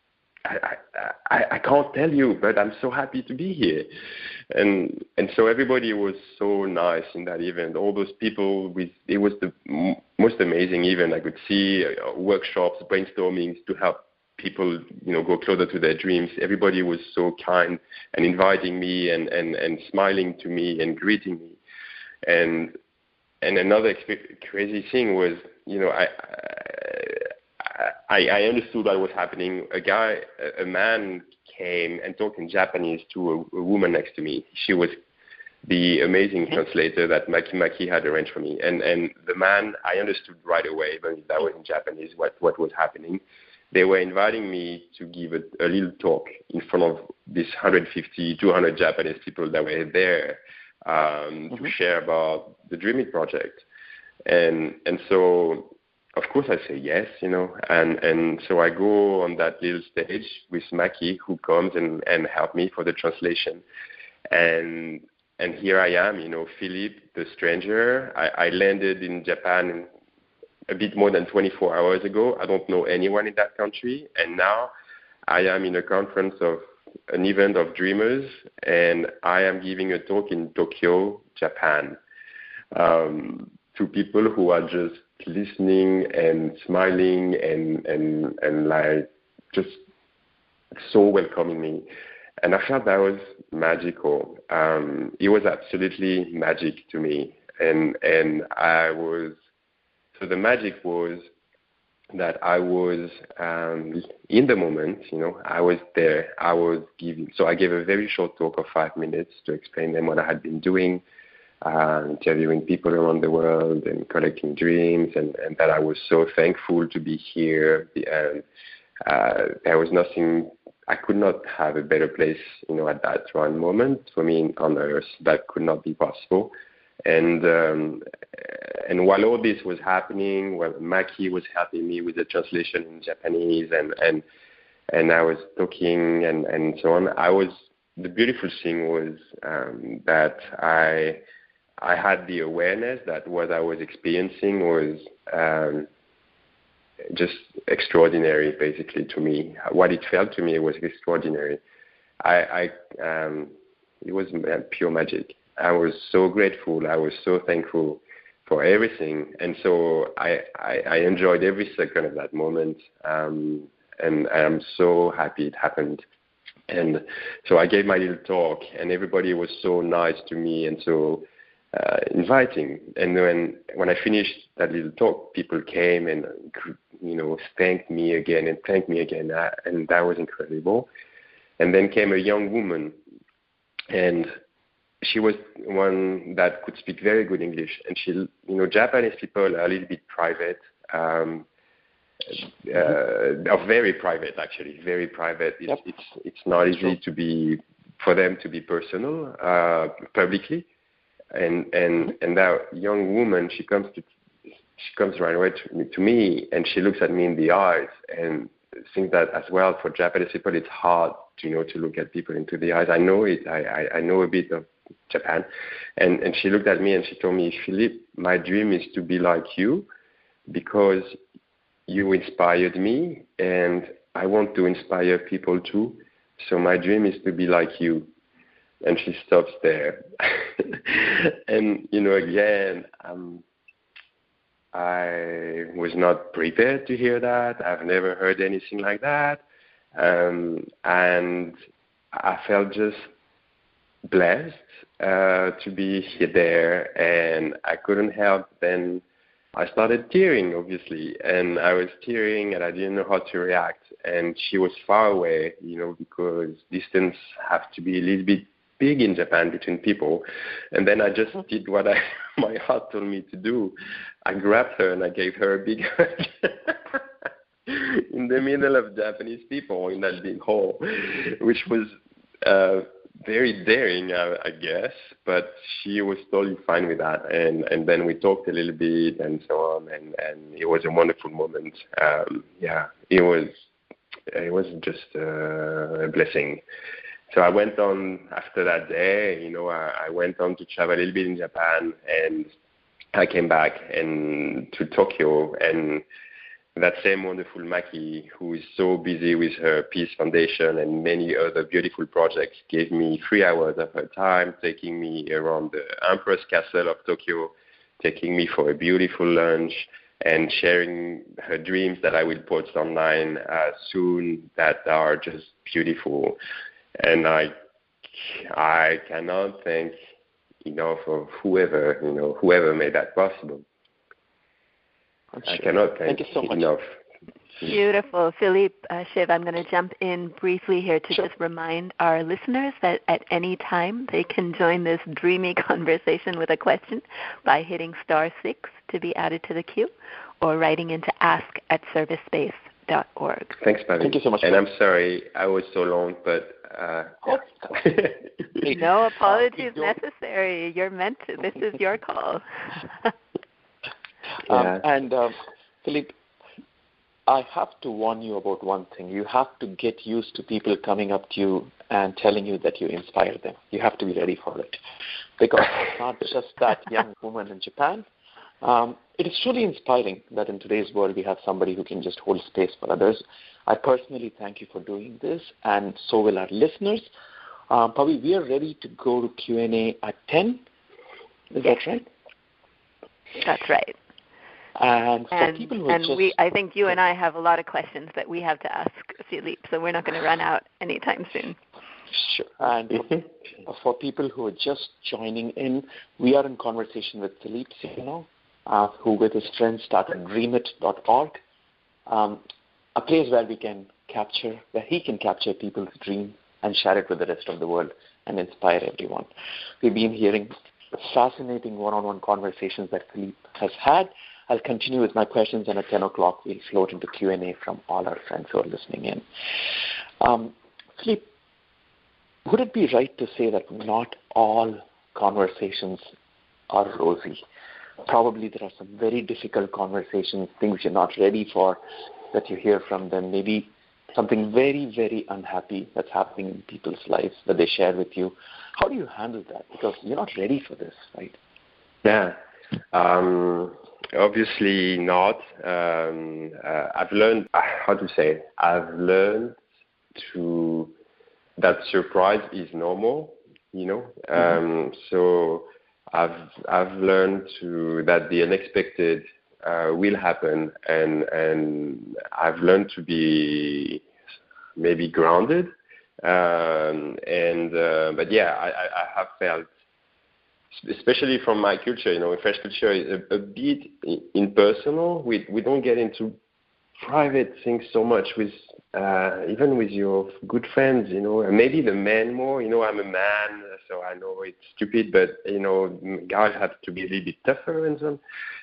I can't tell you, but I'm so happy to be here. And so everybody was so nice in that event. All those people, it was the most amazing event I could see. Workshops, brainstormings to help people, go closer to their dreams. Everybody was so kind and inviting me and smiling to me and greeting me. And another crazy thing was, I understood what was happening. A man came and talked in Japanese to a woman next to me. She was the amazing translator that Maki had arranged for me. And the man, I understood right away, even if that was in Japanese, what was happening. They were inviting me to give a little talk in front of these 150, 200 Japanese people that were there to share about the Dream It project. And so, of course, I say yes, and so I go on that little stage with Maki, who comes and help me for the translation. And here I am, Philippe, the stranger. I landed in Japan a bit more than 24 hours ago. I don't know anyone in that country, and now I am in a conference of an event of dreamers, and I am giving a talk in Tokyo, Japan, to people who are just listening and smiling and like just so welcoming me. And I felt that was magical. It was absolutely magic to me. And so the magic was that I was in the moment, I was there. So I gave a very short talk of 5 minutes to explain them what I had been doing, interviewing people around the world and collecting dreams, and that I was so thankful to be here. There was nothing, I could not have a better place, at that one moment for me on earth. That could not be possible. And while all this was happening, while Maki was helping me with the translation in Japanese, and I was talking and so on, the beautiful thing was that I had the awareness that what I was experiencing was just extraordinary, basically, to me. What it felt to me was extraordinary. It was pure magic. I was so grateful. I was so thankful for everything, and so I enjoyed every second of that moment. And I'm so happy it happened. And so I gave my little talk, and everybody was so nice to me and so inviting. And when I finished that little talk, people came and thanked me again, and that was incredible. And then came a young woman, and she was one that could speak very good English. And she, Japanese people are a little bit private, very private, actually, very private. It's not easy for them to be personal publicly. And that young woman, she comes right away to me, and she looks at me in the eyes, and think that as well for Japanese people, it's hard to look at people into the eyes. I know it. I know a bit of Japan, and she looked at me and she told me, Philippe, my dream is to be like you, because you inspired me, and I want to inspire people too. So my dream is to be like you. And she stops there. And, again, I was not prepared to hear that. I've never heard anything like that. And I felt just blessed to be there. And I couldn't help then. I started tearing, obviously. And I was tearing, and I didn't know how to react. And she was far away, because distance have to be a little bit big in Japan between people. And then I just did what my heart told me to do. I grabbed her and I gave her a big hug in the middle of Japanese people in that big hall, which was very daring, I guess, but she was totally fine with that. And then we talked a little bit and so on, and it was a wonderful moment. It was just a blessing. So I went on after that day, I went on to travel a little bit in Japan, and I came back to Tokyo, and that same wonderful Maki, who is so busy with her Peace Foundation and many other beautiful projects, gave me 3 hours of her time, taking me around the Emperor's Castle of Tokyo, taking me for a beautiful lunch, and sharing her dreams that I will post online soon that are just beautiful. And I cannot thank enough of whoever made that possible. I cannot thank you so much enough. Beautiful. Philippe, Shiv, I'm going to jump in briefly here to just remind our listeners that at any time they can join this dreamy conversation with a question by hitting *6 to be added to the queue, or writing into ask@servicespace.org. Thanks, Pavi. Thank you so much. And I'm sorry I was so long, but no apologies necessary. You're meant to. This is your call. Philippe, I have to warn you about one thing. You have to get used to people coming up to you and telling you that you inspire them. You have to be ready for it. Because it's not just that young woman in Japan. It is truly inspiring that in today's world we have somebody who can just hold space for others. I personally thank you for doing this, and so will our listeners. Pavi, we are ready to go to Q&A at 10. Is that right? That's right. And for people who I think you and I have a lot of questions that we have to ask Philippe, so we're not going to run out anytime soon. Sure. And for people who are just joining in, we are in conversation with Philippe Simoneau, who with his friends started dreamit.org, a place where he can capture people's dream and share it with the rest of the world and inspire everyone. We've been hearing fascinating one-on-one conversations that Philippe has had. I'll continue with my questions, and at 10 o'clock we'll float into Q&A from all our friends who are listening in. Philippe, would it be right to say that not all conversations are rosy? Probably there are some very difficult conversations, things you're not ready for, that you hear from them, maybe something very, very unhappy that's happening in people's lives that they share with you. How do you handle that? Because you're not ready for this, right? Yeah. Obviously not. I've learned, I've learned that surprise is normal, So I've learned that the unexpected will happen, and I've learned to be maybe grounded. But yeah, I have felt, especially from my culture, French culture is a bit impersonal. We don't get into private things so much with even with your good friends, and maybe the men more. I'm a man, so I know it's stupid, but guys have to be a little bit tougher and so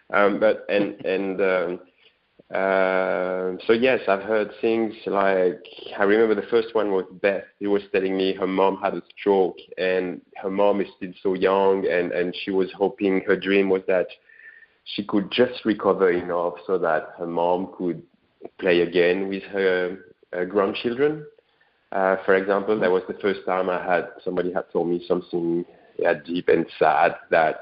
on. So yes, I've heard things like, I remember the first one was Beth. He was telling me her mom had a stroke, and her mom is still so young, and she was hoping, her dream was that she could just recover enough so that her mom could play again with her grandchildren. For example, that was the first time somebody had told me something deep and sad that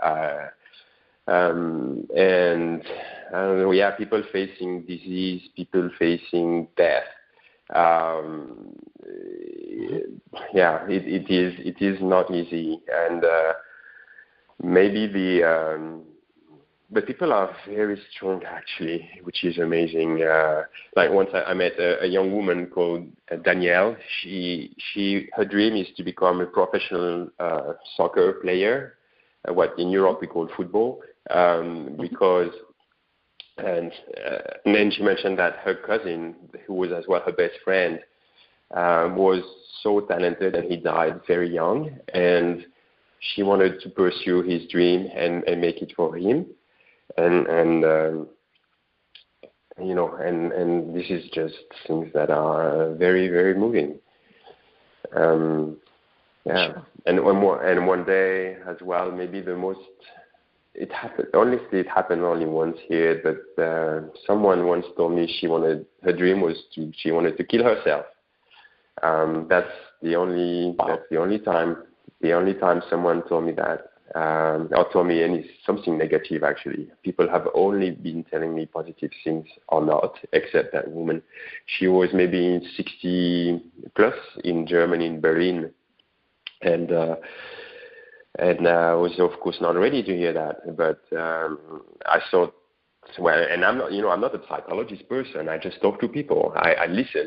and I don't know, people facing disease, people facing death. It is not easy, and maybe but people are very strong actually, which is amazing. Like once I met a young woman called Danielle. Her dream is to become a professional soccer player, what in Europe we call football. Because and then she mentioned that her cousin, who was as well her best friend, was so talented, and he died very young, and she wanted to pursue his dream and make it for him, and this is just things that are very, very moving. Sure. And one day as well, maybe the most. It happened. Honestly, it happened only once here. But someone once told me her dream was she wanted to kill herself. That's the only time someone told me that, or told me something negative. Actually, people have only been telling me positive things or not, except that woman. She was maybe 60 plus in Germany, in Berlin, and I was, of course, not ready to hear that. But I thought, well, and I'm not a psychologist person. I just talk to people. I listen.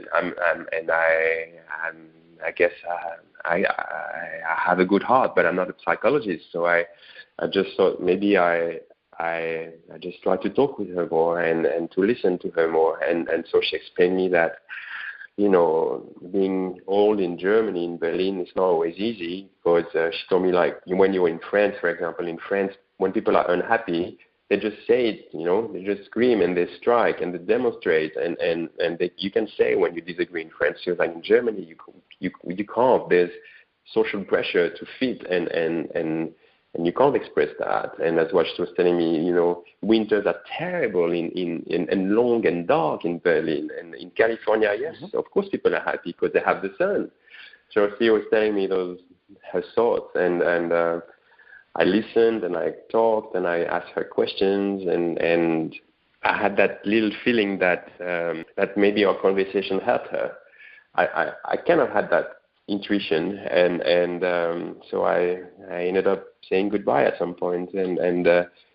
I guess I have a good heart, but I'm not a psychologist. So I just thought maybe I just try to talk with her more and to listen to her more. And so she explained me that, being old in Germany, in Berlin, is not always easy, because she told me, like, when you're in France, for example, in France, when people are unhappy, they just say it, they just scream and they strike and they demonstrate, and you can say when you disagree in France. So like in Germany, you can't. There's social pressure to fit, and you can't express that. And that's what she was telling me. Winters are terrible and long and dark in Berlin, and in California. Yes, of course, people are happy because they have the sun. So she was telling me her thoughts, and I listened and I talked and I asked her questions, and I had that little feeling that that maybe our conversation helped her. I kind of had that intuition, and so I ended up saying goodbye at some point, and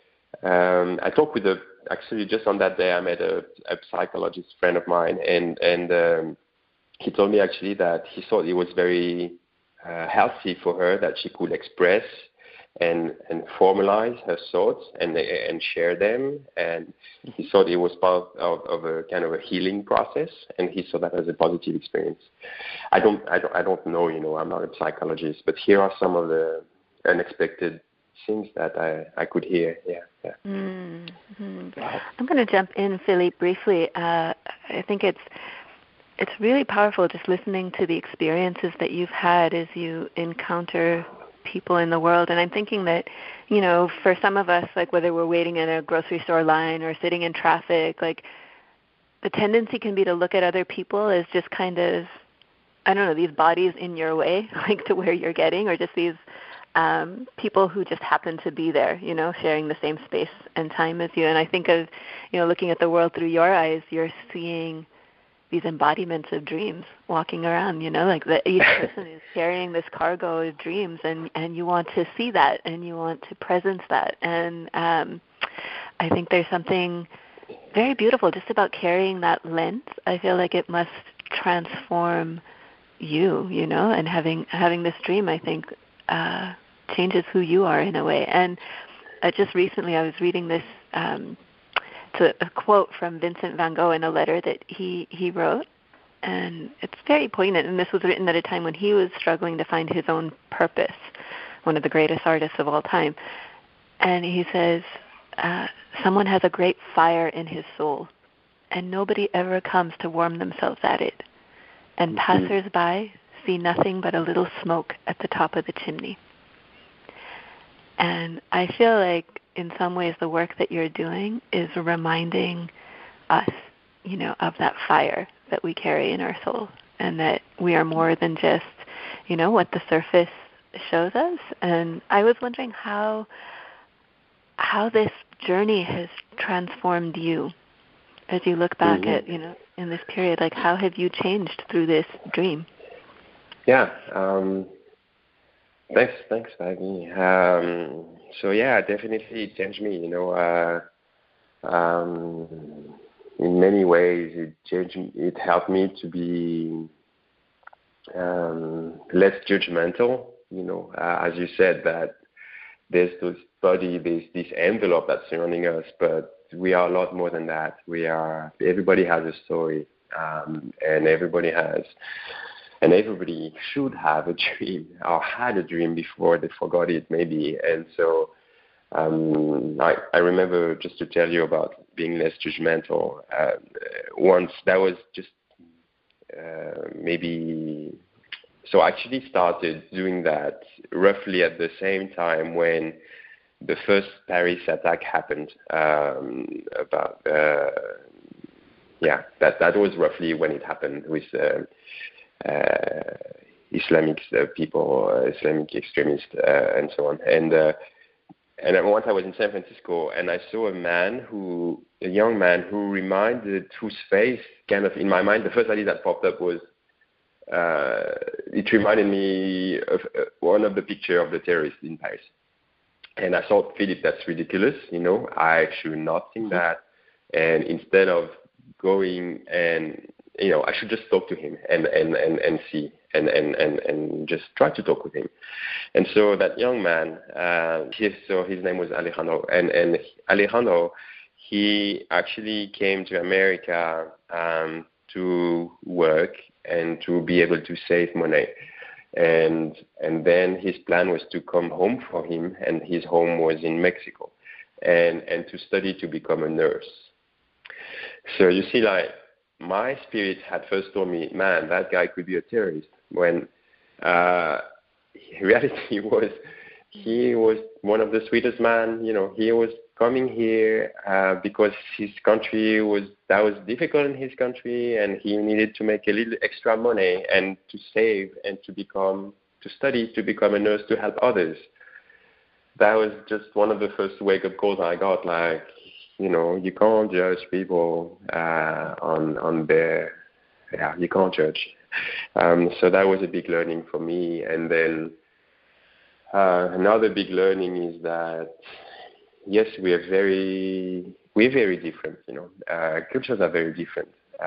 I talked with actually just on that day I met a psychologist friend of mine, and he told me actually that he thought it was very healthy for her that she could express and formalize her thoughts and share them, and he thought it was part of a kind of a healing process, and he saw that as a positive experience. I don't know, I'm not a psychologist, but here are some of the unexpected things that I could hear. Yeah. Mm-hmm. I'm going to jump in, Philippe, briefly. I think it's really powerful just listening to the experiences that you've had as you encounter people in the world. And I'm thinking that, for some of us, like whether we're waiting in a grocery store line or sitting in traffic, like the tendency can be to look at other people as just kind of, I don't know, these bodies in your way, like to where you're getting, or just these people who just happen to be there, sharing the same space and time as you. And I think of, looking at the world through your eyes, you're seeing these embodiments of dreams walking around, like each person is carrying this cargo of dreams, and you want to see that and you want to presence that. And I think there's something very beautiful just about carrying that lens. I feel like it must transform you, and having this dream, I think, changes who you are in a way. And just recently I was reading this, it's a quote from Vincent van Gogh in a letter that he wrote, and it's very poignant, and this was written at a time when he was struggling to find his own purpose, one of the greatest artists of all time. And he says, someone has a great fire in his soul, and nobody ever comes to warm themselves at it, and passers-by see nothing but a little smoke at the top of the chimney. And I feel like in some ways the work that you're doing is reminding us, of that fire that we carry in our soul, and that we are more than just, what the surface shows us. And I was wondering how this journey has transformed you as you look back at, in this period, like how have you changed through this dream? Yeah. Thanks, Maggie. So yeah, definitely it changed me. In many ways, it changed. It helped me to be less judgmental. As you said, that there's this body, there's this envelope that's surrounding us, but we are a lot more than that. Everybody has a story, and everybody should have a dream or had a dream before they forgot it, maybe. And so I remember, just to tell you about being less judgmental, once that was just maybe, so I actually started doing that roughly at the same time when the first Paris attack happened. That was roughly when it happened with Islamic people, Islamic extremists, and so on. And once I was in San Francisco, and I saw a young man whose face kind of, in my mind, the first idea that popped up was, it reminded me of one of the pictures of the terrorists in Paris. And I thought, Philippe, that's ridiculous. I should not think that. And instead of going and, I should just talk to him and see and just try to talk with him. And so that young man, his name was Alejandro, and Alejandro, he actually came to America to work and to be able to save money. And then his plan was to come home for him, and his home was in Mexico, and to study to become a nurse. So you see, like, my spirit had first told me, man, that guy could be a terrorist, when reality was he was one of the sweetest men. He was coming here because his country was difficult in his country, and he needed to make a little extra money and to save and to study to become a nurse to help others. that was just one of the first wake-up calls I got. Like, you can't judge people on their, you can't judge. So that was a big learning for me. And then another big learning is that, yes, we're very different. Cultures are very different.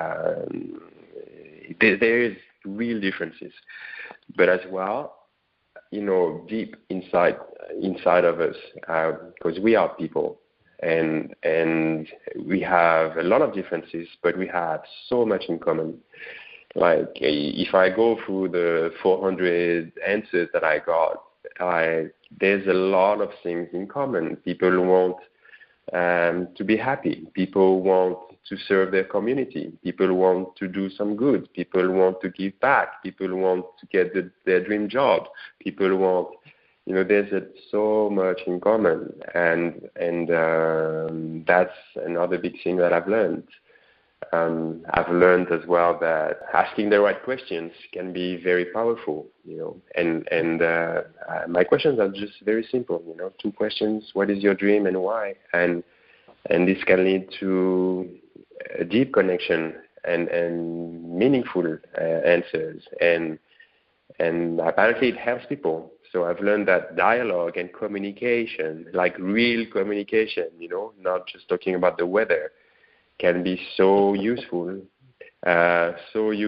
There is real differences, but as well, deep inside of us, because we are people, and we have a lot of differences, but we have so much in common. Like, if I go through the 400 answers that I got, there's a lot of things in common. People want to be happy. People want to serve their community. People want to do some good. People want to give back. People want to get their dream job. People want, there's so much in common, and that's another big thing that I've learned. I've learned as well that asking the right questions can be very powerful, and my questions are just very simple, 2 questions: what is your dream and why? And this can lead to a deep connection and meaningful answers, and apparently it helps people. So I've learned that dialogue and communication, like real communication, not just talking about the weather, can be so useful. And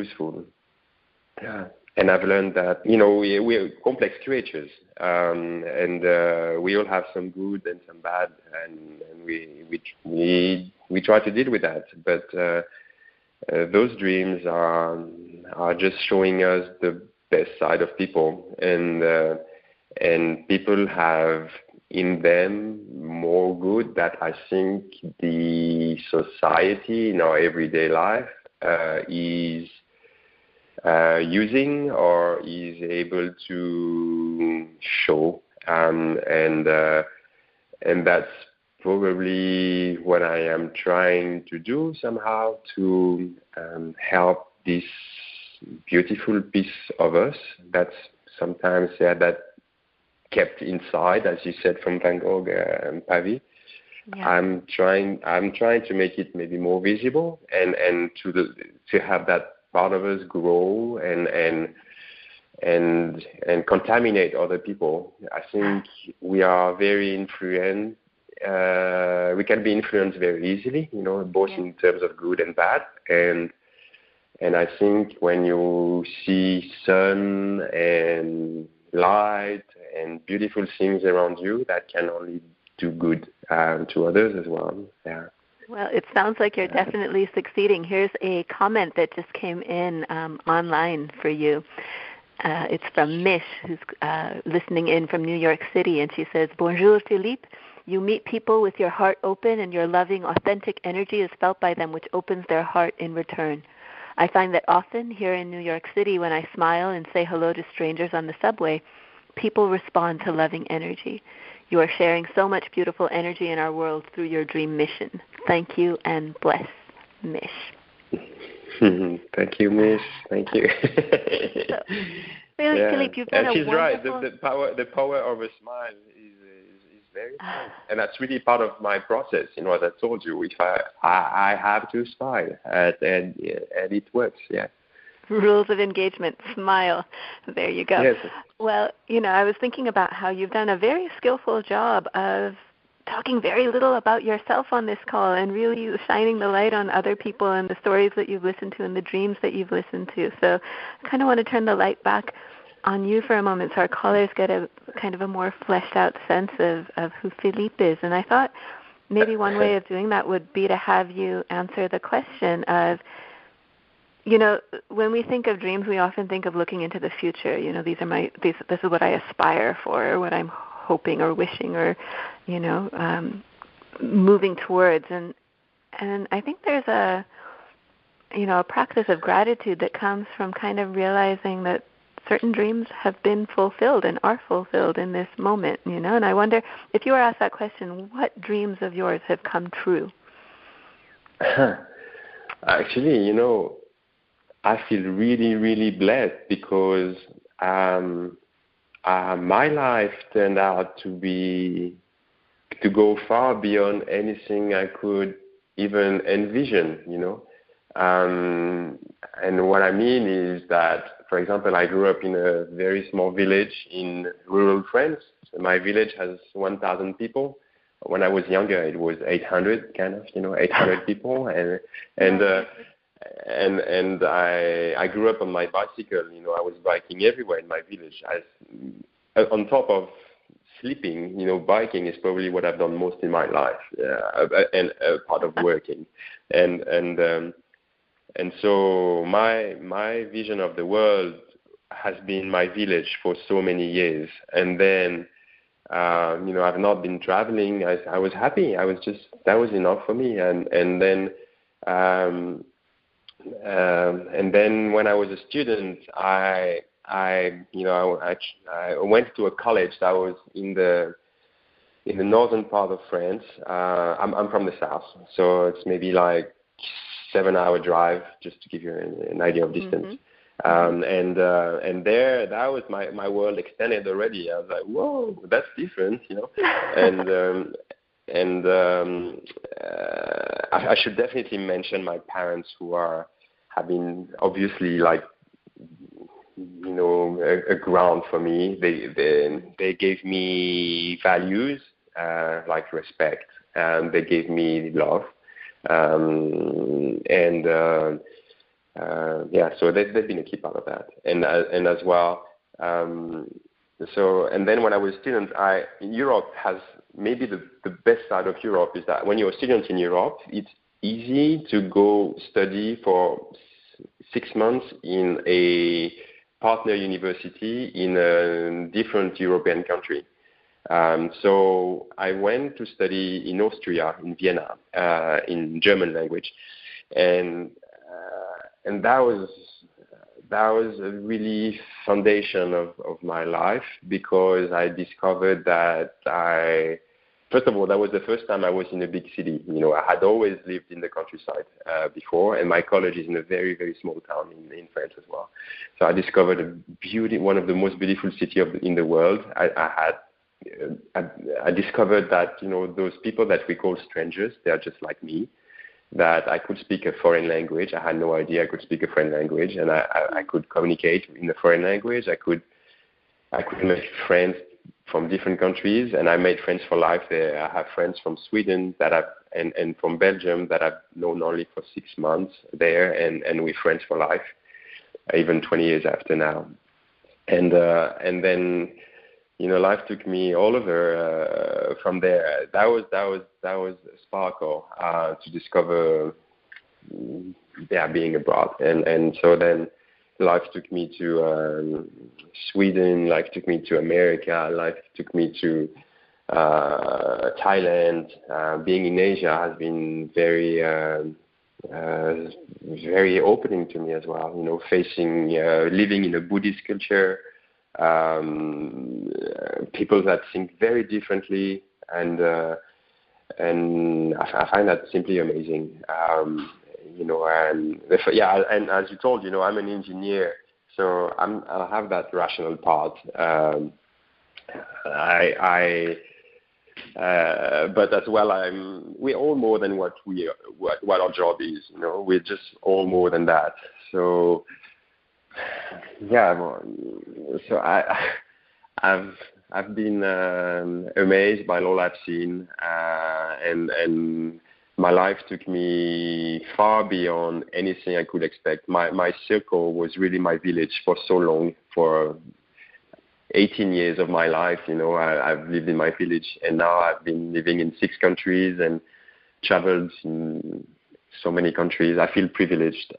I've learned that, we're complex creatures, and we all have some good and some bad, and we try to deal with that. But those dreams are just showing us the best side of people, and people have in them more good that I think the society in our everyday life is using or is able to show, and that's probably what I am trying to do somehow to help this beautiful piece of us that's sometimes that kept inside, as you said, from Van Gogh and Pavie. Yeah. I'm trying to make it maybe more visible and to have that part of us grow and contaminate other people. I think we are very influenced. We can be influenced very easily, both in terms of good and bad. And I think when you see sun and light and beautiful things around you, that can only do good to others as well. Yeah. Well, it sounds like you're definitely succeeding. Here's a comment that just came in online for you. It's from Mish, who's listening in from New York City, and she says, "Bonjour, Philippe. You meet people with your heart open, and your loving, authentic energy is felt by them, which opens their heart in return. I find that often here in New York City, when I smile and say hello to strangers on the subway, people respond to loving energy. You are sharing so much beautiful energy in our world through your dream mission. Thank you and bless, Mish." Thank you, Mish. Thank you. So, really, Philippe, you've done a she's wonderful... right. The power of a smile is very fun. And that's really part of my process. As I told you, if I have to smile, and it works. Yeah. Rules of engagement, smile. There you go. Yes. Well, I was thinking about how you've done a very skillful job of talking very little about yourself on this call and really shining the light on other people and the stories that you've listened to and the dreams that you've listened to. So I kind of want to turn the light back on you for a moment so our callers get a kind of a more fleshed out sense of who Philippe is. And I thought maybe one way of doing that would be to have you answer the question of, when we think of dreams, we often think of looking into the future. This is what I aspire for, or what I'm hoping or wishing, or moving towards. And I think there's a practice of gratitude that comes from kind of realizing that certain dreams have been fulfilled and are fulfilled in this moment. And I wonder if you were asked that question, what dreams of yours have come true? Actually, I feel really, really blessed because I my life turned out to go far beyond anything I could even envision, and what I mean is that, for example, I grew up in a very small village in rural France. My village has 1,000 people. When I was younger, it was 800, 800 people, and I grew up on my bicycle. I was biking everywhere in my village. On top of sleeping, biking is probably what I've done most in my life, and part of working, and so my vision of the world has been my village for so many years. And then, I've not been traveling. I was happy. That was enough for me. And then when I was a student, I went to a college that was in the northern part of France. I'm from the south, so it's maybe like 7-hour drive, just to give you an idea of distance. And there, that was my world extended already. I was like, whoa, that's different, I should definitely mention my parents, who have been obviously like, a ground for me. They gave me values like respect, and they gave me love. So they've been a key part of that, and as well. And then when I was a student, Europe has maybe the best side of Europe is that when you're a student in Europe, it's easy to go study for 6 months in a partner university in a different European country. So I went to study in Austria, in Vienna, in German language, and that was a really foundation of my life, because I discovered that first of all, that was the first time I was in a big city. I had always lived in the countryside before, and my college is in a very, very small town in France as well. So I discovered one of the most beautiful cities in the world. I discovered that, those people that we call strangers, they are just like me, that I could speak a foreign language. I had no idea I could speak a foreign language, and I could communicate in a foreign language. I could make friends from different countries, and I made friends for life there. I have friends from Sweden and from Belgium that I've known only for 6 months there, and we're friends for life, even 20 years after now. And then, life took me all over from there. That was a sparkle to discover being abroad, and so then life took me to Sweden. Life took me to America. Life took me to Thailand. Being in Asia has been very very opening to me as well. Living in a Buddhist culture. People that think very differently, and I find that simply amazing. And as you told, I'm an engineer, so I'll have that rational part. But as well, we're all more than what our job is. We're just all more than that. So. So I've been amazed by all I've seen, and my life took me far beyond anything I could expect. My circle was really my village for so long, for 18 years of my life. I've lived in my village, and now I've been living in 6 countries and traveled in so many countries. I feel privileged.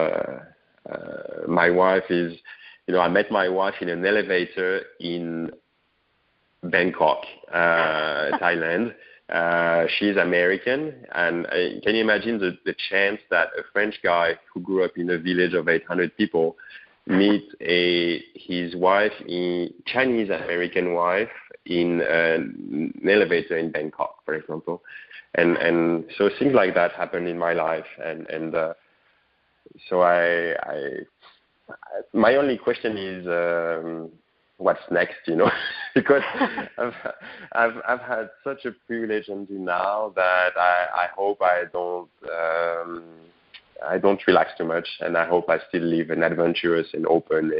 My wife is, I met my wife in an elevator in Bangkok, Thailand. She's American, and can you imagine the chance that a French guy who grew up in a village of 800 people meet his wife, Chinese American wife, in an elevator in Bangkok, for example, and so things like that happened in my life, and so my only question is, what's next, because I've had such a privilege until now that I hope I don't relax too much, and I hope I still live an adventurous and open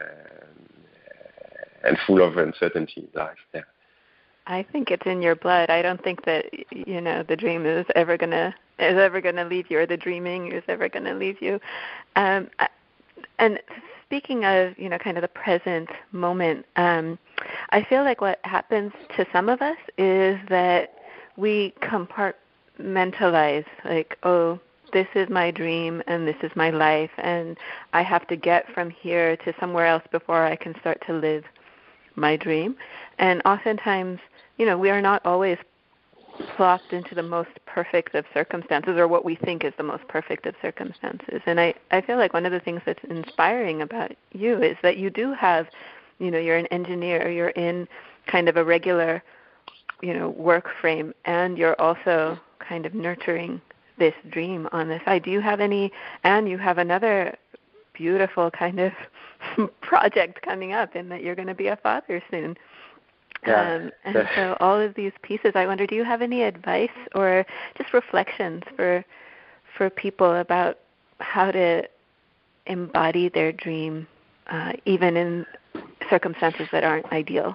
and full of uncertainty life. Yeah. I think it's in your blood. I don't think that the dream is ever gonna leave you, or the dreaming is ever gonna leave you. And speaking of kind of the present moment, I feel like what happens to some of us is that we compartmentalize, like, oh, this is my dream and this is my life, and I have to get from here to somewhere else before I can start to live my dream. And oftentimes, we are not always plopped into the most perfect of circumstances, or what we think is the most perfect of circumstances. And I feel like one of the things that's inspiring about you is that you do have, you're an engineer, you're in kind of a regular, work frame, and you're also kind of nurturing this dream on the side. Do you have and you have another beautiful kind of project coming up in that you're going to be a father soon. Yeah. And so all of these pieces, I wonder, do you have any advice or just reflections for people about how to embody their dream, even in circumstances that aren't ideal?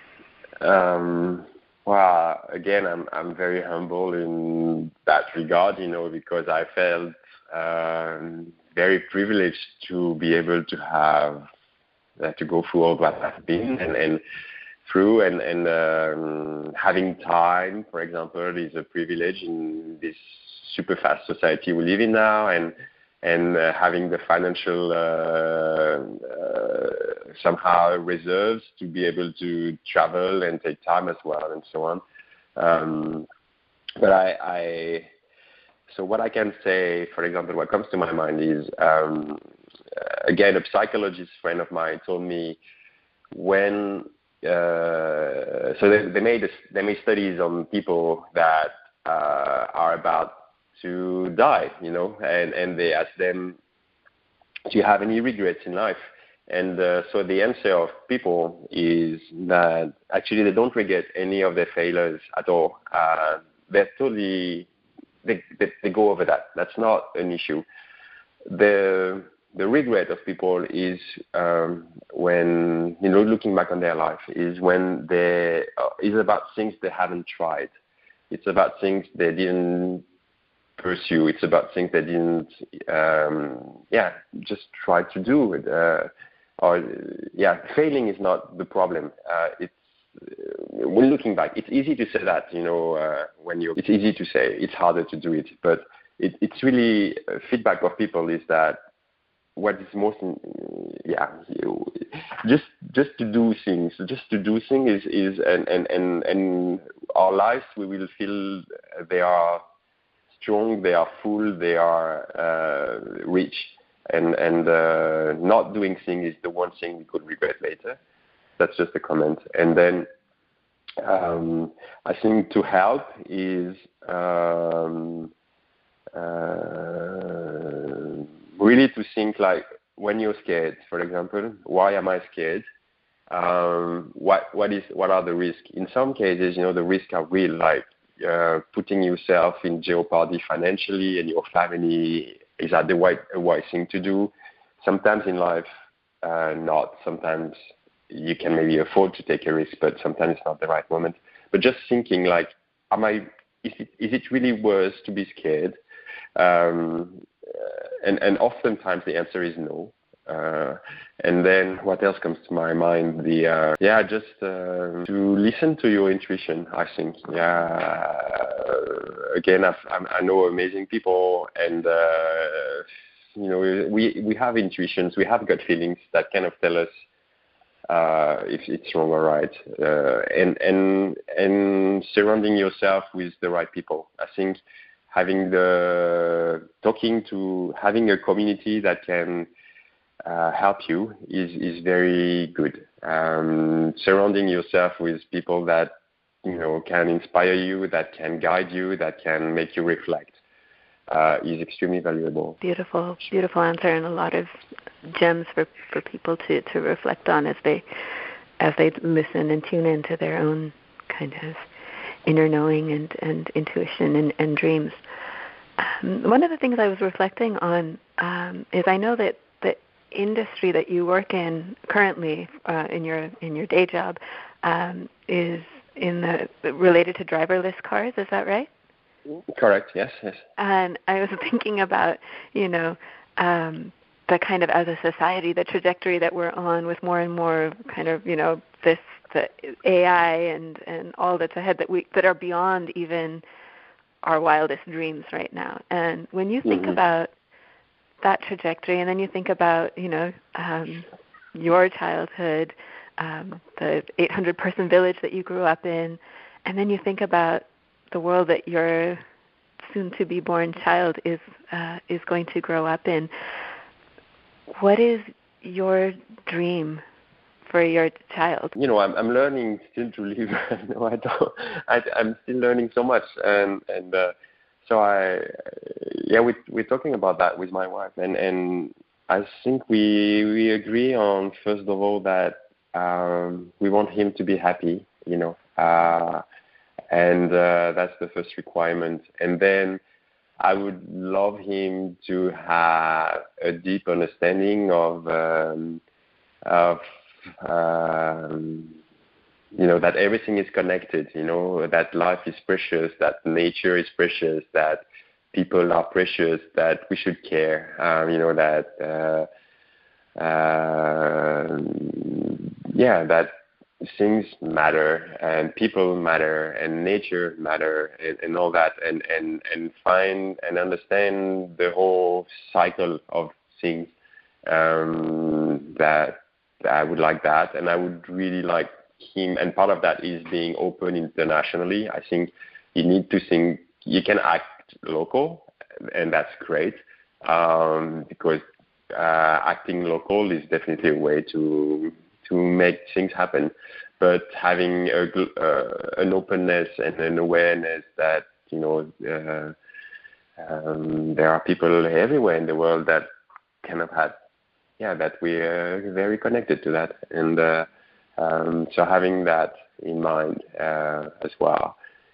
Well, again, I'm very humble in that regard, because I felt very privileged to be able to have to go through all what I've been and through, and having time, for example, is a privilege in this super fast society we live in now, and having the financial somehow reserves to be able to travel and take time as well, and so on. But so what I can say, for example, what comes to my mind is, again, a psychologist friend of mine told me when. So they made studies on people that are about to die, and they asked them, do you have any regrets in life? And so the answer of people is that actually they don't regret any of their failures at all. They're totally, they go over that. That's not an issue. The regret of people is when, looking back on their life, is when is about things they haven't tried. It's about things they didn't pursue. It's about things they didn't, just try to do. Failing is not the problem. When looking back, it's easy to say that, it's easy to say, it's harder to do it. But it's really feedback of people is that what is most, just to do things. Just to do things is and our lives, we will feel they are strong, they are full, they are rich, and not doing things is the one thing we could regret later. That's just a comment. And then I think to help is really to think, like, when you're scared, for example, why am I scared? What are the risks? In some cases, the risks are real, like putting yourself in jeopardy financially, and your family. Is that the wise thing to do? Sometimes in life, not. Sometimes you can maybe afford to take a risk, but sometimes it's not the right moment. But just thinking, like, is it really worth to be scared? And oftentimes the answer is no. And then what else comes to my mind? To listen to your intuition, I think. Again, I know amazing people, and we have intuitions, we have gut feelings that kind of tell us if it's wrong or right, and surrounding yourself with the right people. I think having a community that can help you is very good. Surrounding yourself with people that can inspire you, that can guide you, that can make you reflect is extremely valuable. Beautiful answer, and a lot of gems for people to reflect on as they as they listen and tune into their own kind of inner knowing and intuition and dreams. One of the things I was reflecting on is I know that the industry that you work in currently in your day job is related to driverless cars. Is that right? Correct. Yes. And I was thinking about, the kind of, as a society, the trajectory that we're on with more and more kind of, the AI and all that's ahead that are beyond even our wildest dreams right now. And when you think about that trajectory, and then you think about, your childhood, the 800-person village that you grew up in, and then you think about the world that your soon-to-be-born child is going to grow up in. What is your dream for your child? I'm learning still to live. I'm still learning so much, and so we're talking about that with my wife, and I think we agree on, first of all, that we want him to be happy, and that's the first requirement. And then I would love him to have a deep understanding of that everything is connected, that life is precious, that nature is precious, that people are precious, that we should care, that things matter and people matter and nature matter and all that, and find and understand the whole cycle of things. That I would like that, and I would really like him, and part of that is being open internationally. I think you need to think you can act local, and that's great, because acting local is definitely a way to make things happen. But having an openness and an awareness that there are people everywhere in the world that kind of that we are very connected to that, and so having that in mind as well.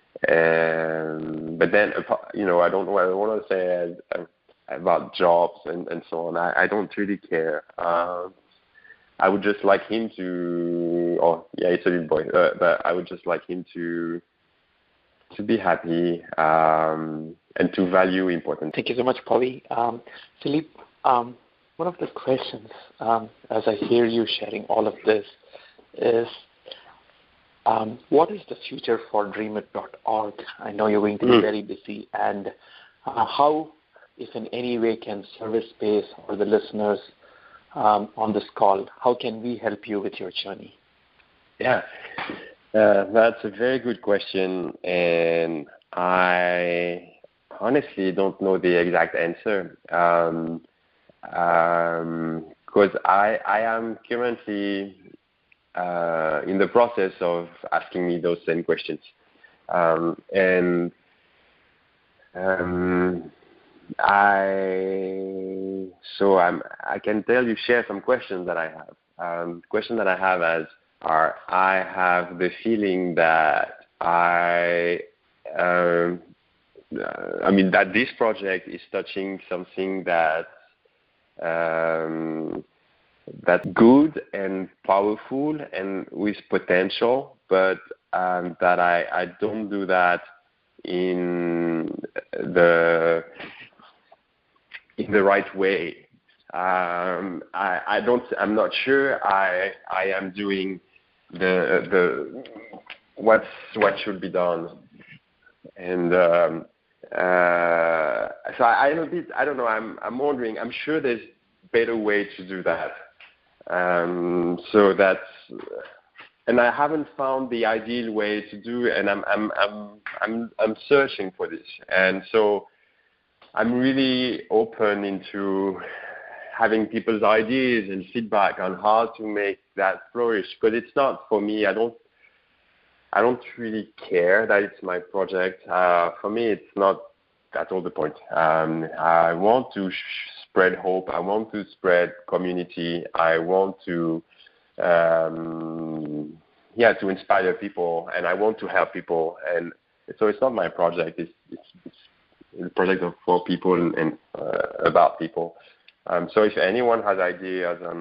But then, I don't want to say about jobs and so on. I don't really care. I would just like him to. It's a little boy, but I would just like him to be happy and to value important. Thank you so much, Polly. Philippe, one of the questions, as I hear you sharing all of this, is what is the future for dreamit.org? I know you're going to be very busy, and how, if in any way, can Service Space or the listeners on this call, how can we help you with your journey? Yeah, that's a very good question, and I honestly don't know the exact answer. Because I am currently in the process of asking me those same questions, and I can share some questions that I have. Questions that I have are: I have the feeling that that this project is touching something that's good and powerful and with potential, but that I don't do that in the right way. I'm not sure I am doing what should be done, and so I don't know. I'm wondering. I'm sure there's better way to do that. So that's, and I haven't found the ideal way to do it, and I'm searching for this, and so I'm really open into having people's ideas and feedback on how to make that flourish. Because it's not for me. I don't really care that it's my project. For me, it's not. That's all the point. I want to spread hope. I want to spread community. I want to to inspire people, and I want to help people. And so it's not my project. It's a project for people and about people. So if anyone has ideas on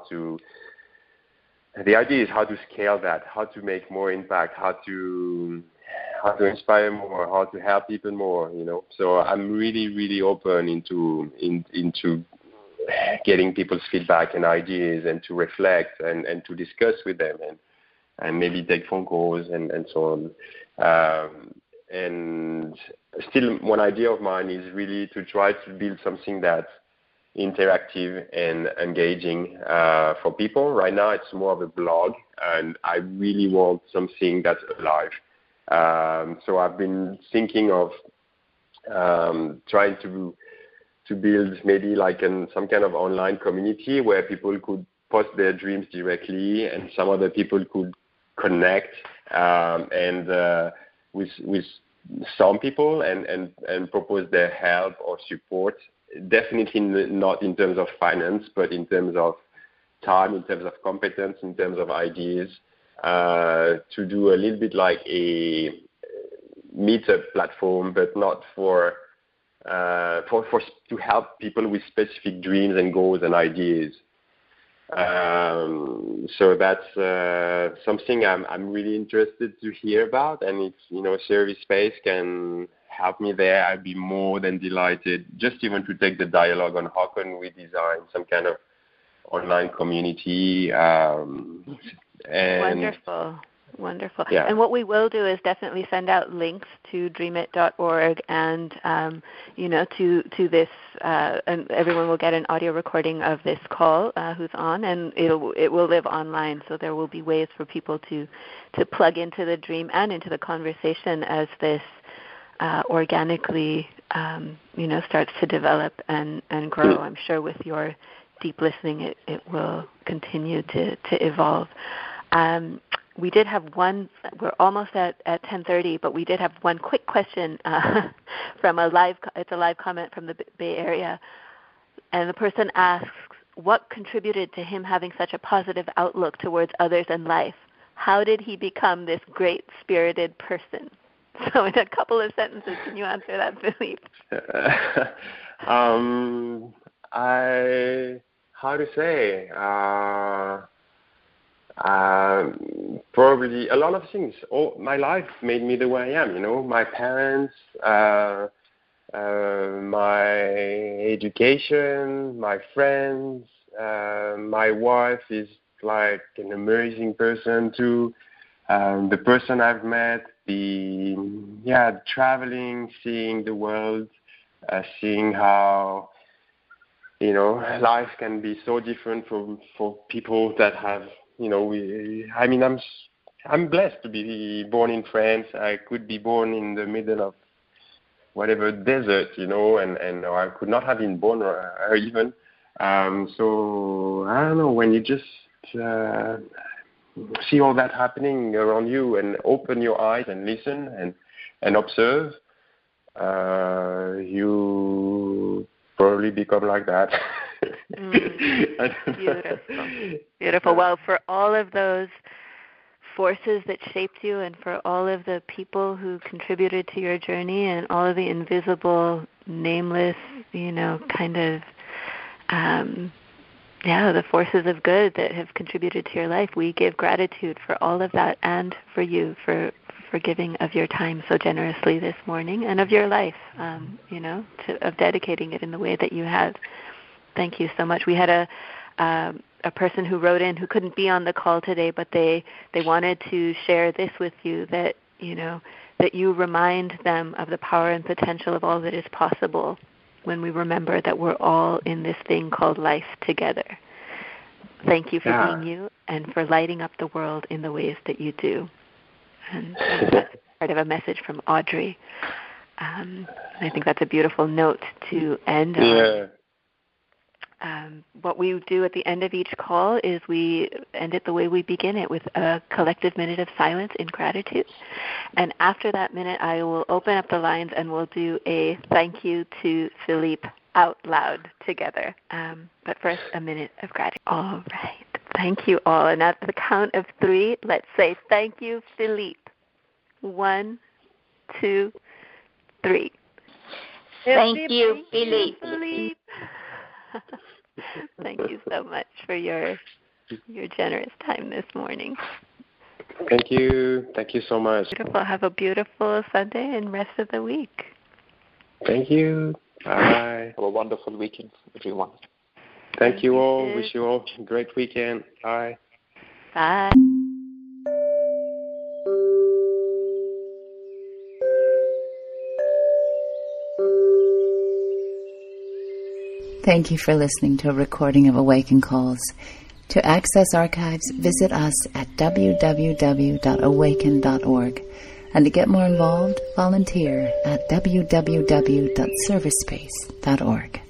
the idea is how to scale that, how to make more impact, how to inspire more, how to help people more, So I'm really, really open into getting people's feedback and ideas, and to reflect and to discuss with them, and maybe take phone calls and so on. And still, one idea of mine is really to try to build something that's interactive and engaging for people. Right now, it's more of a blog, and I really want something that's alive. So I've been thinking of trying to build maybe like some kind of online community where people could post their dreams directly, and some other people could connect with some people and propose their help or support. Definitely not in terms of finance, but in terms of time, in terms of competence, in terms of ideas, to do a little bit like a meetup platform, but not for to help people with specific dreams and goals and ideas. So that's something I'm really interested to hear about, and it's Service Space can help me there. I'd be more than delighted, just even to take the dialogue on how can we design some kind of online community. Wonderful. Yeah. And what we will do is definitely send out links to dreamit.org and to this, and everyone will get an audio recording of this call who's on, and it will live online. So there will be ways for people to plug into the dream and into the conversation as this organically starts to develop and grow. I'm sure with your deep listening, it will continue to evolve. We did have one. We're almost at 10:30, but we did have one quick question from It's a live comment from the Bay Area, and the person asks, "What contributed to him having such a positive outlook towards others and life? How did he become this great-spirited person?" So, in a couple of sentences, can you answer that, Philippe? How to say? Probably a lot of things. My life made me the way I am. My parents, my education, my friends, my wife is like an amazing person too. The person I've met, traveling, seeing the world, seeing how life can be so different for people that have. I'm blessed to be born in France. I could be born in the middle of whatever desert, and I could not have been born even. So I don't know, when you just see all that happening around you and open your eyes and listen and observe, you probably become like that. Beautiful. Well, for all of those forces that shaped you, and for all of the people who contributed to your journey, and all of the invisible, nameless, the forces of good that have contributed to your life, we give gratitude for all of that, and for you for giving of your time so generously this morning, and of your life, of dedicating it in the way that you have. Thank you so much. We had a person who wrote in who couldn't be on the call today, but they wanted to share this with you, that that you remind them of the power and potential of all that is possible when we remember that we're all in this thing called life together. Thank you for being you and for lighting up the world in the ways that you do. And that's part of a message from Audrey. I think that's a beautiful note to end on. What we do at the end of each call is we end it the way we begin it, with a collective minute of silence in gratitude. And after that minute, I will open up the lines and we'll do a thank you to Philippe out loud together. But first, a minute of gratitude. All right. Thank you all. And at the count of 3, let's say thank you, Philippe. 1, 2, 3. Thank you, Philippe. Thank you so much for your generous time this morning. Thank you. Thank you so much. Beautiful. Have a beautiful Sunday and rest of the week. Thank you. Bye. Have a wonderful weekend, everyone. Thank you all. Wish you all a great weekend. Bye. Bye. Thank you for listening to a recording of Awaken Calls. To access archives, visit us at www.awaken.org. And to get more involved, volunteer at www.servicespace.org.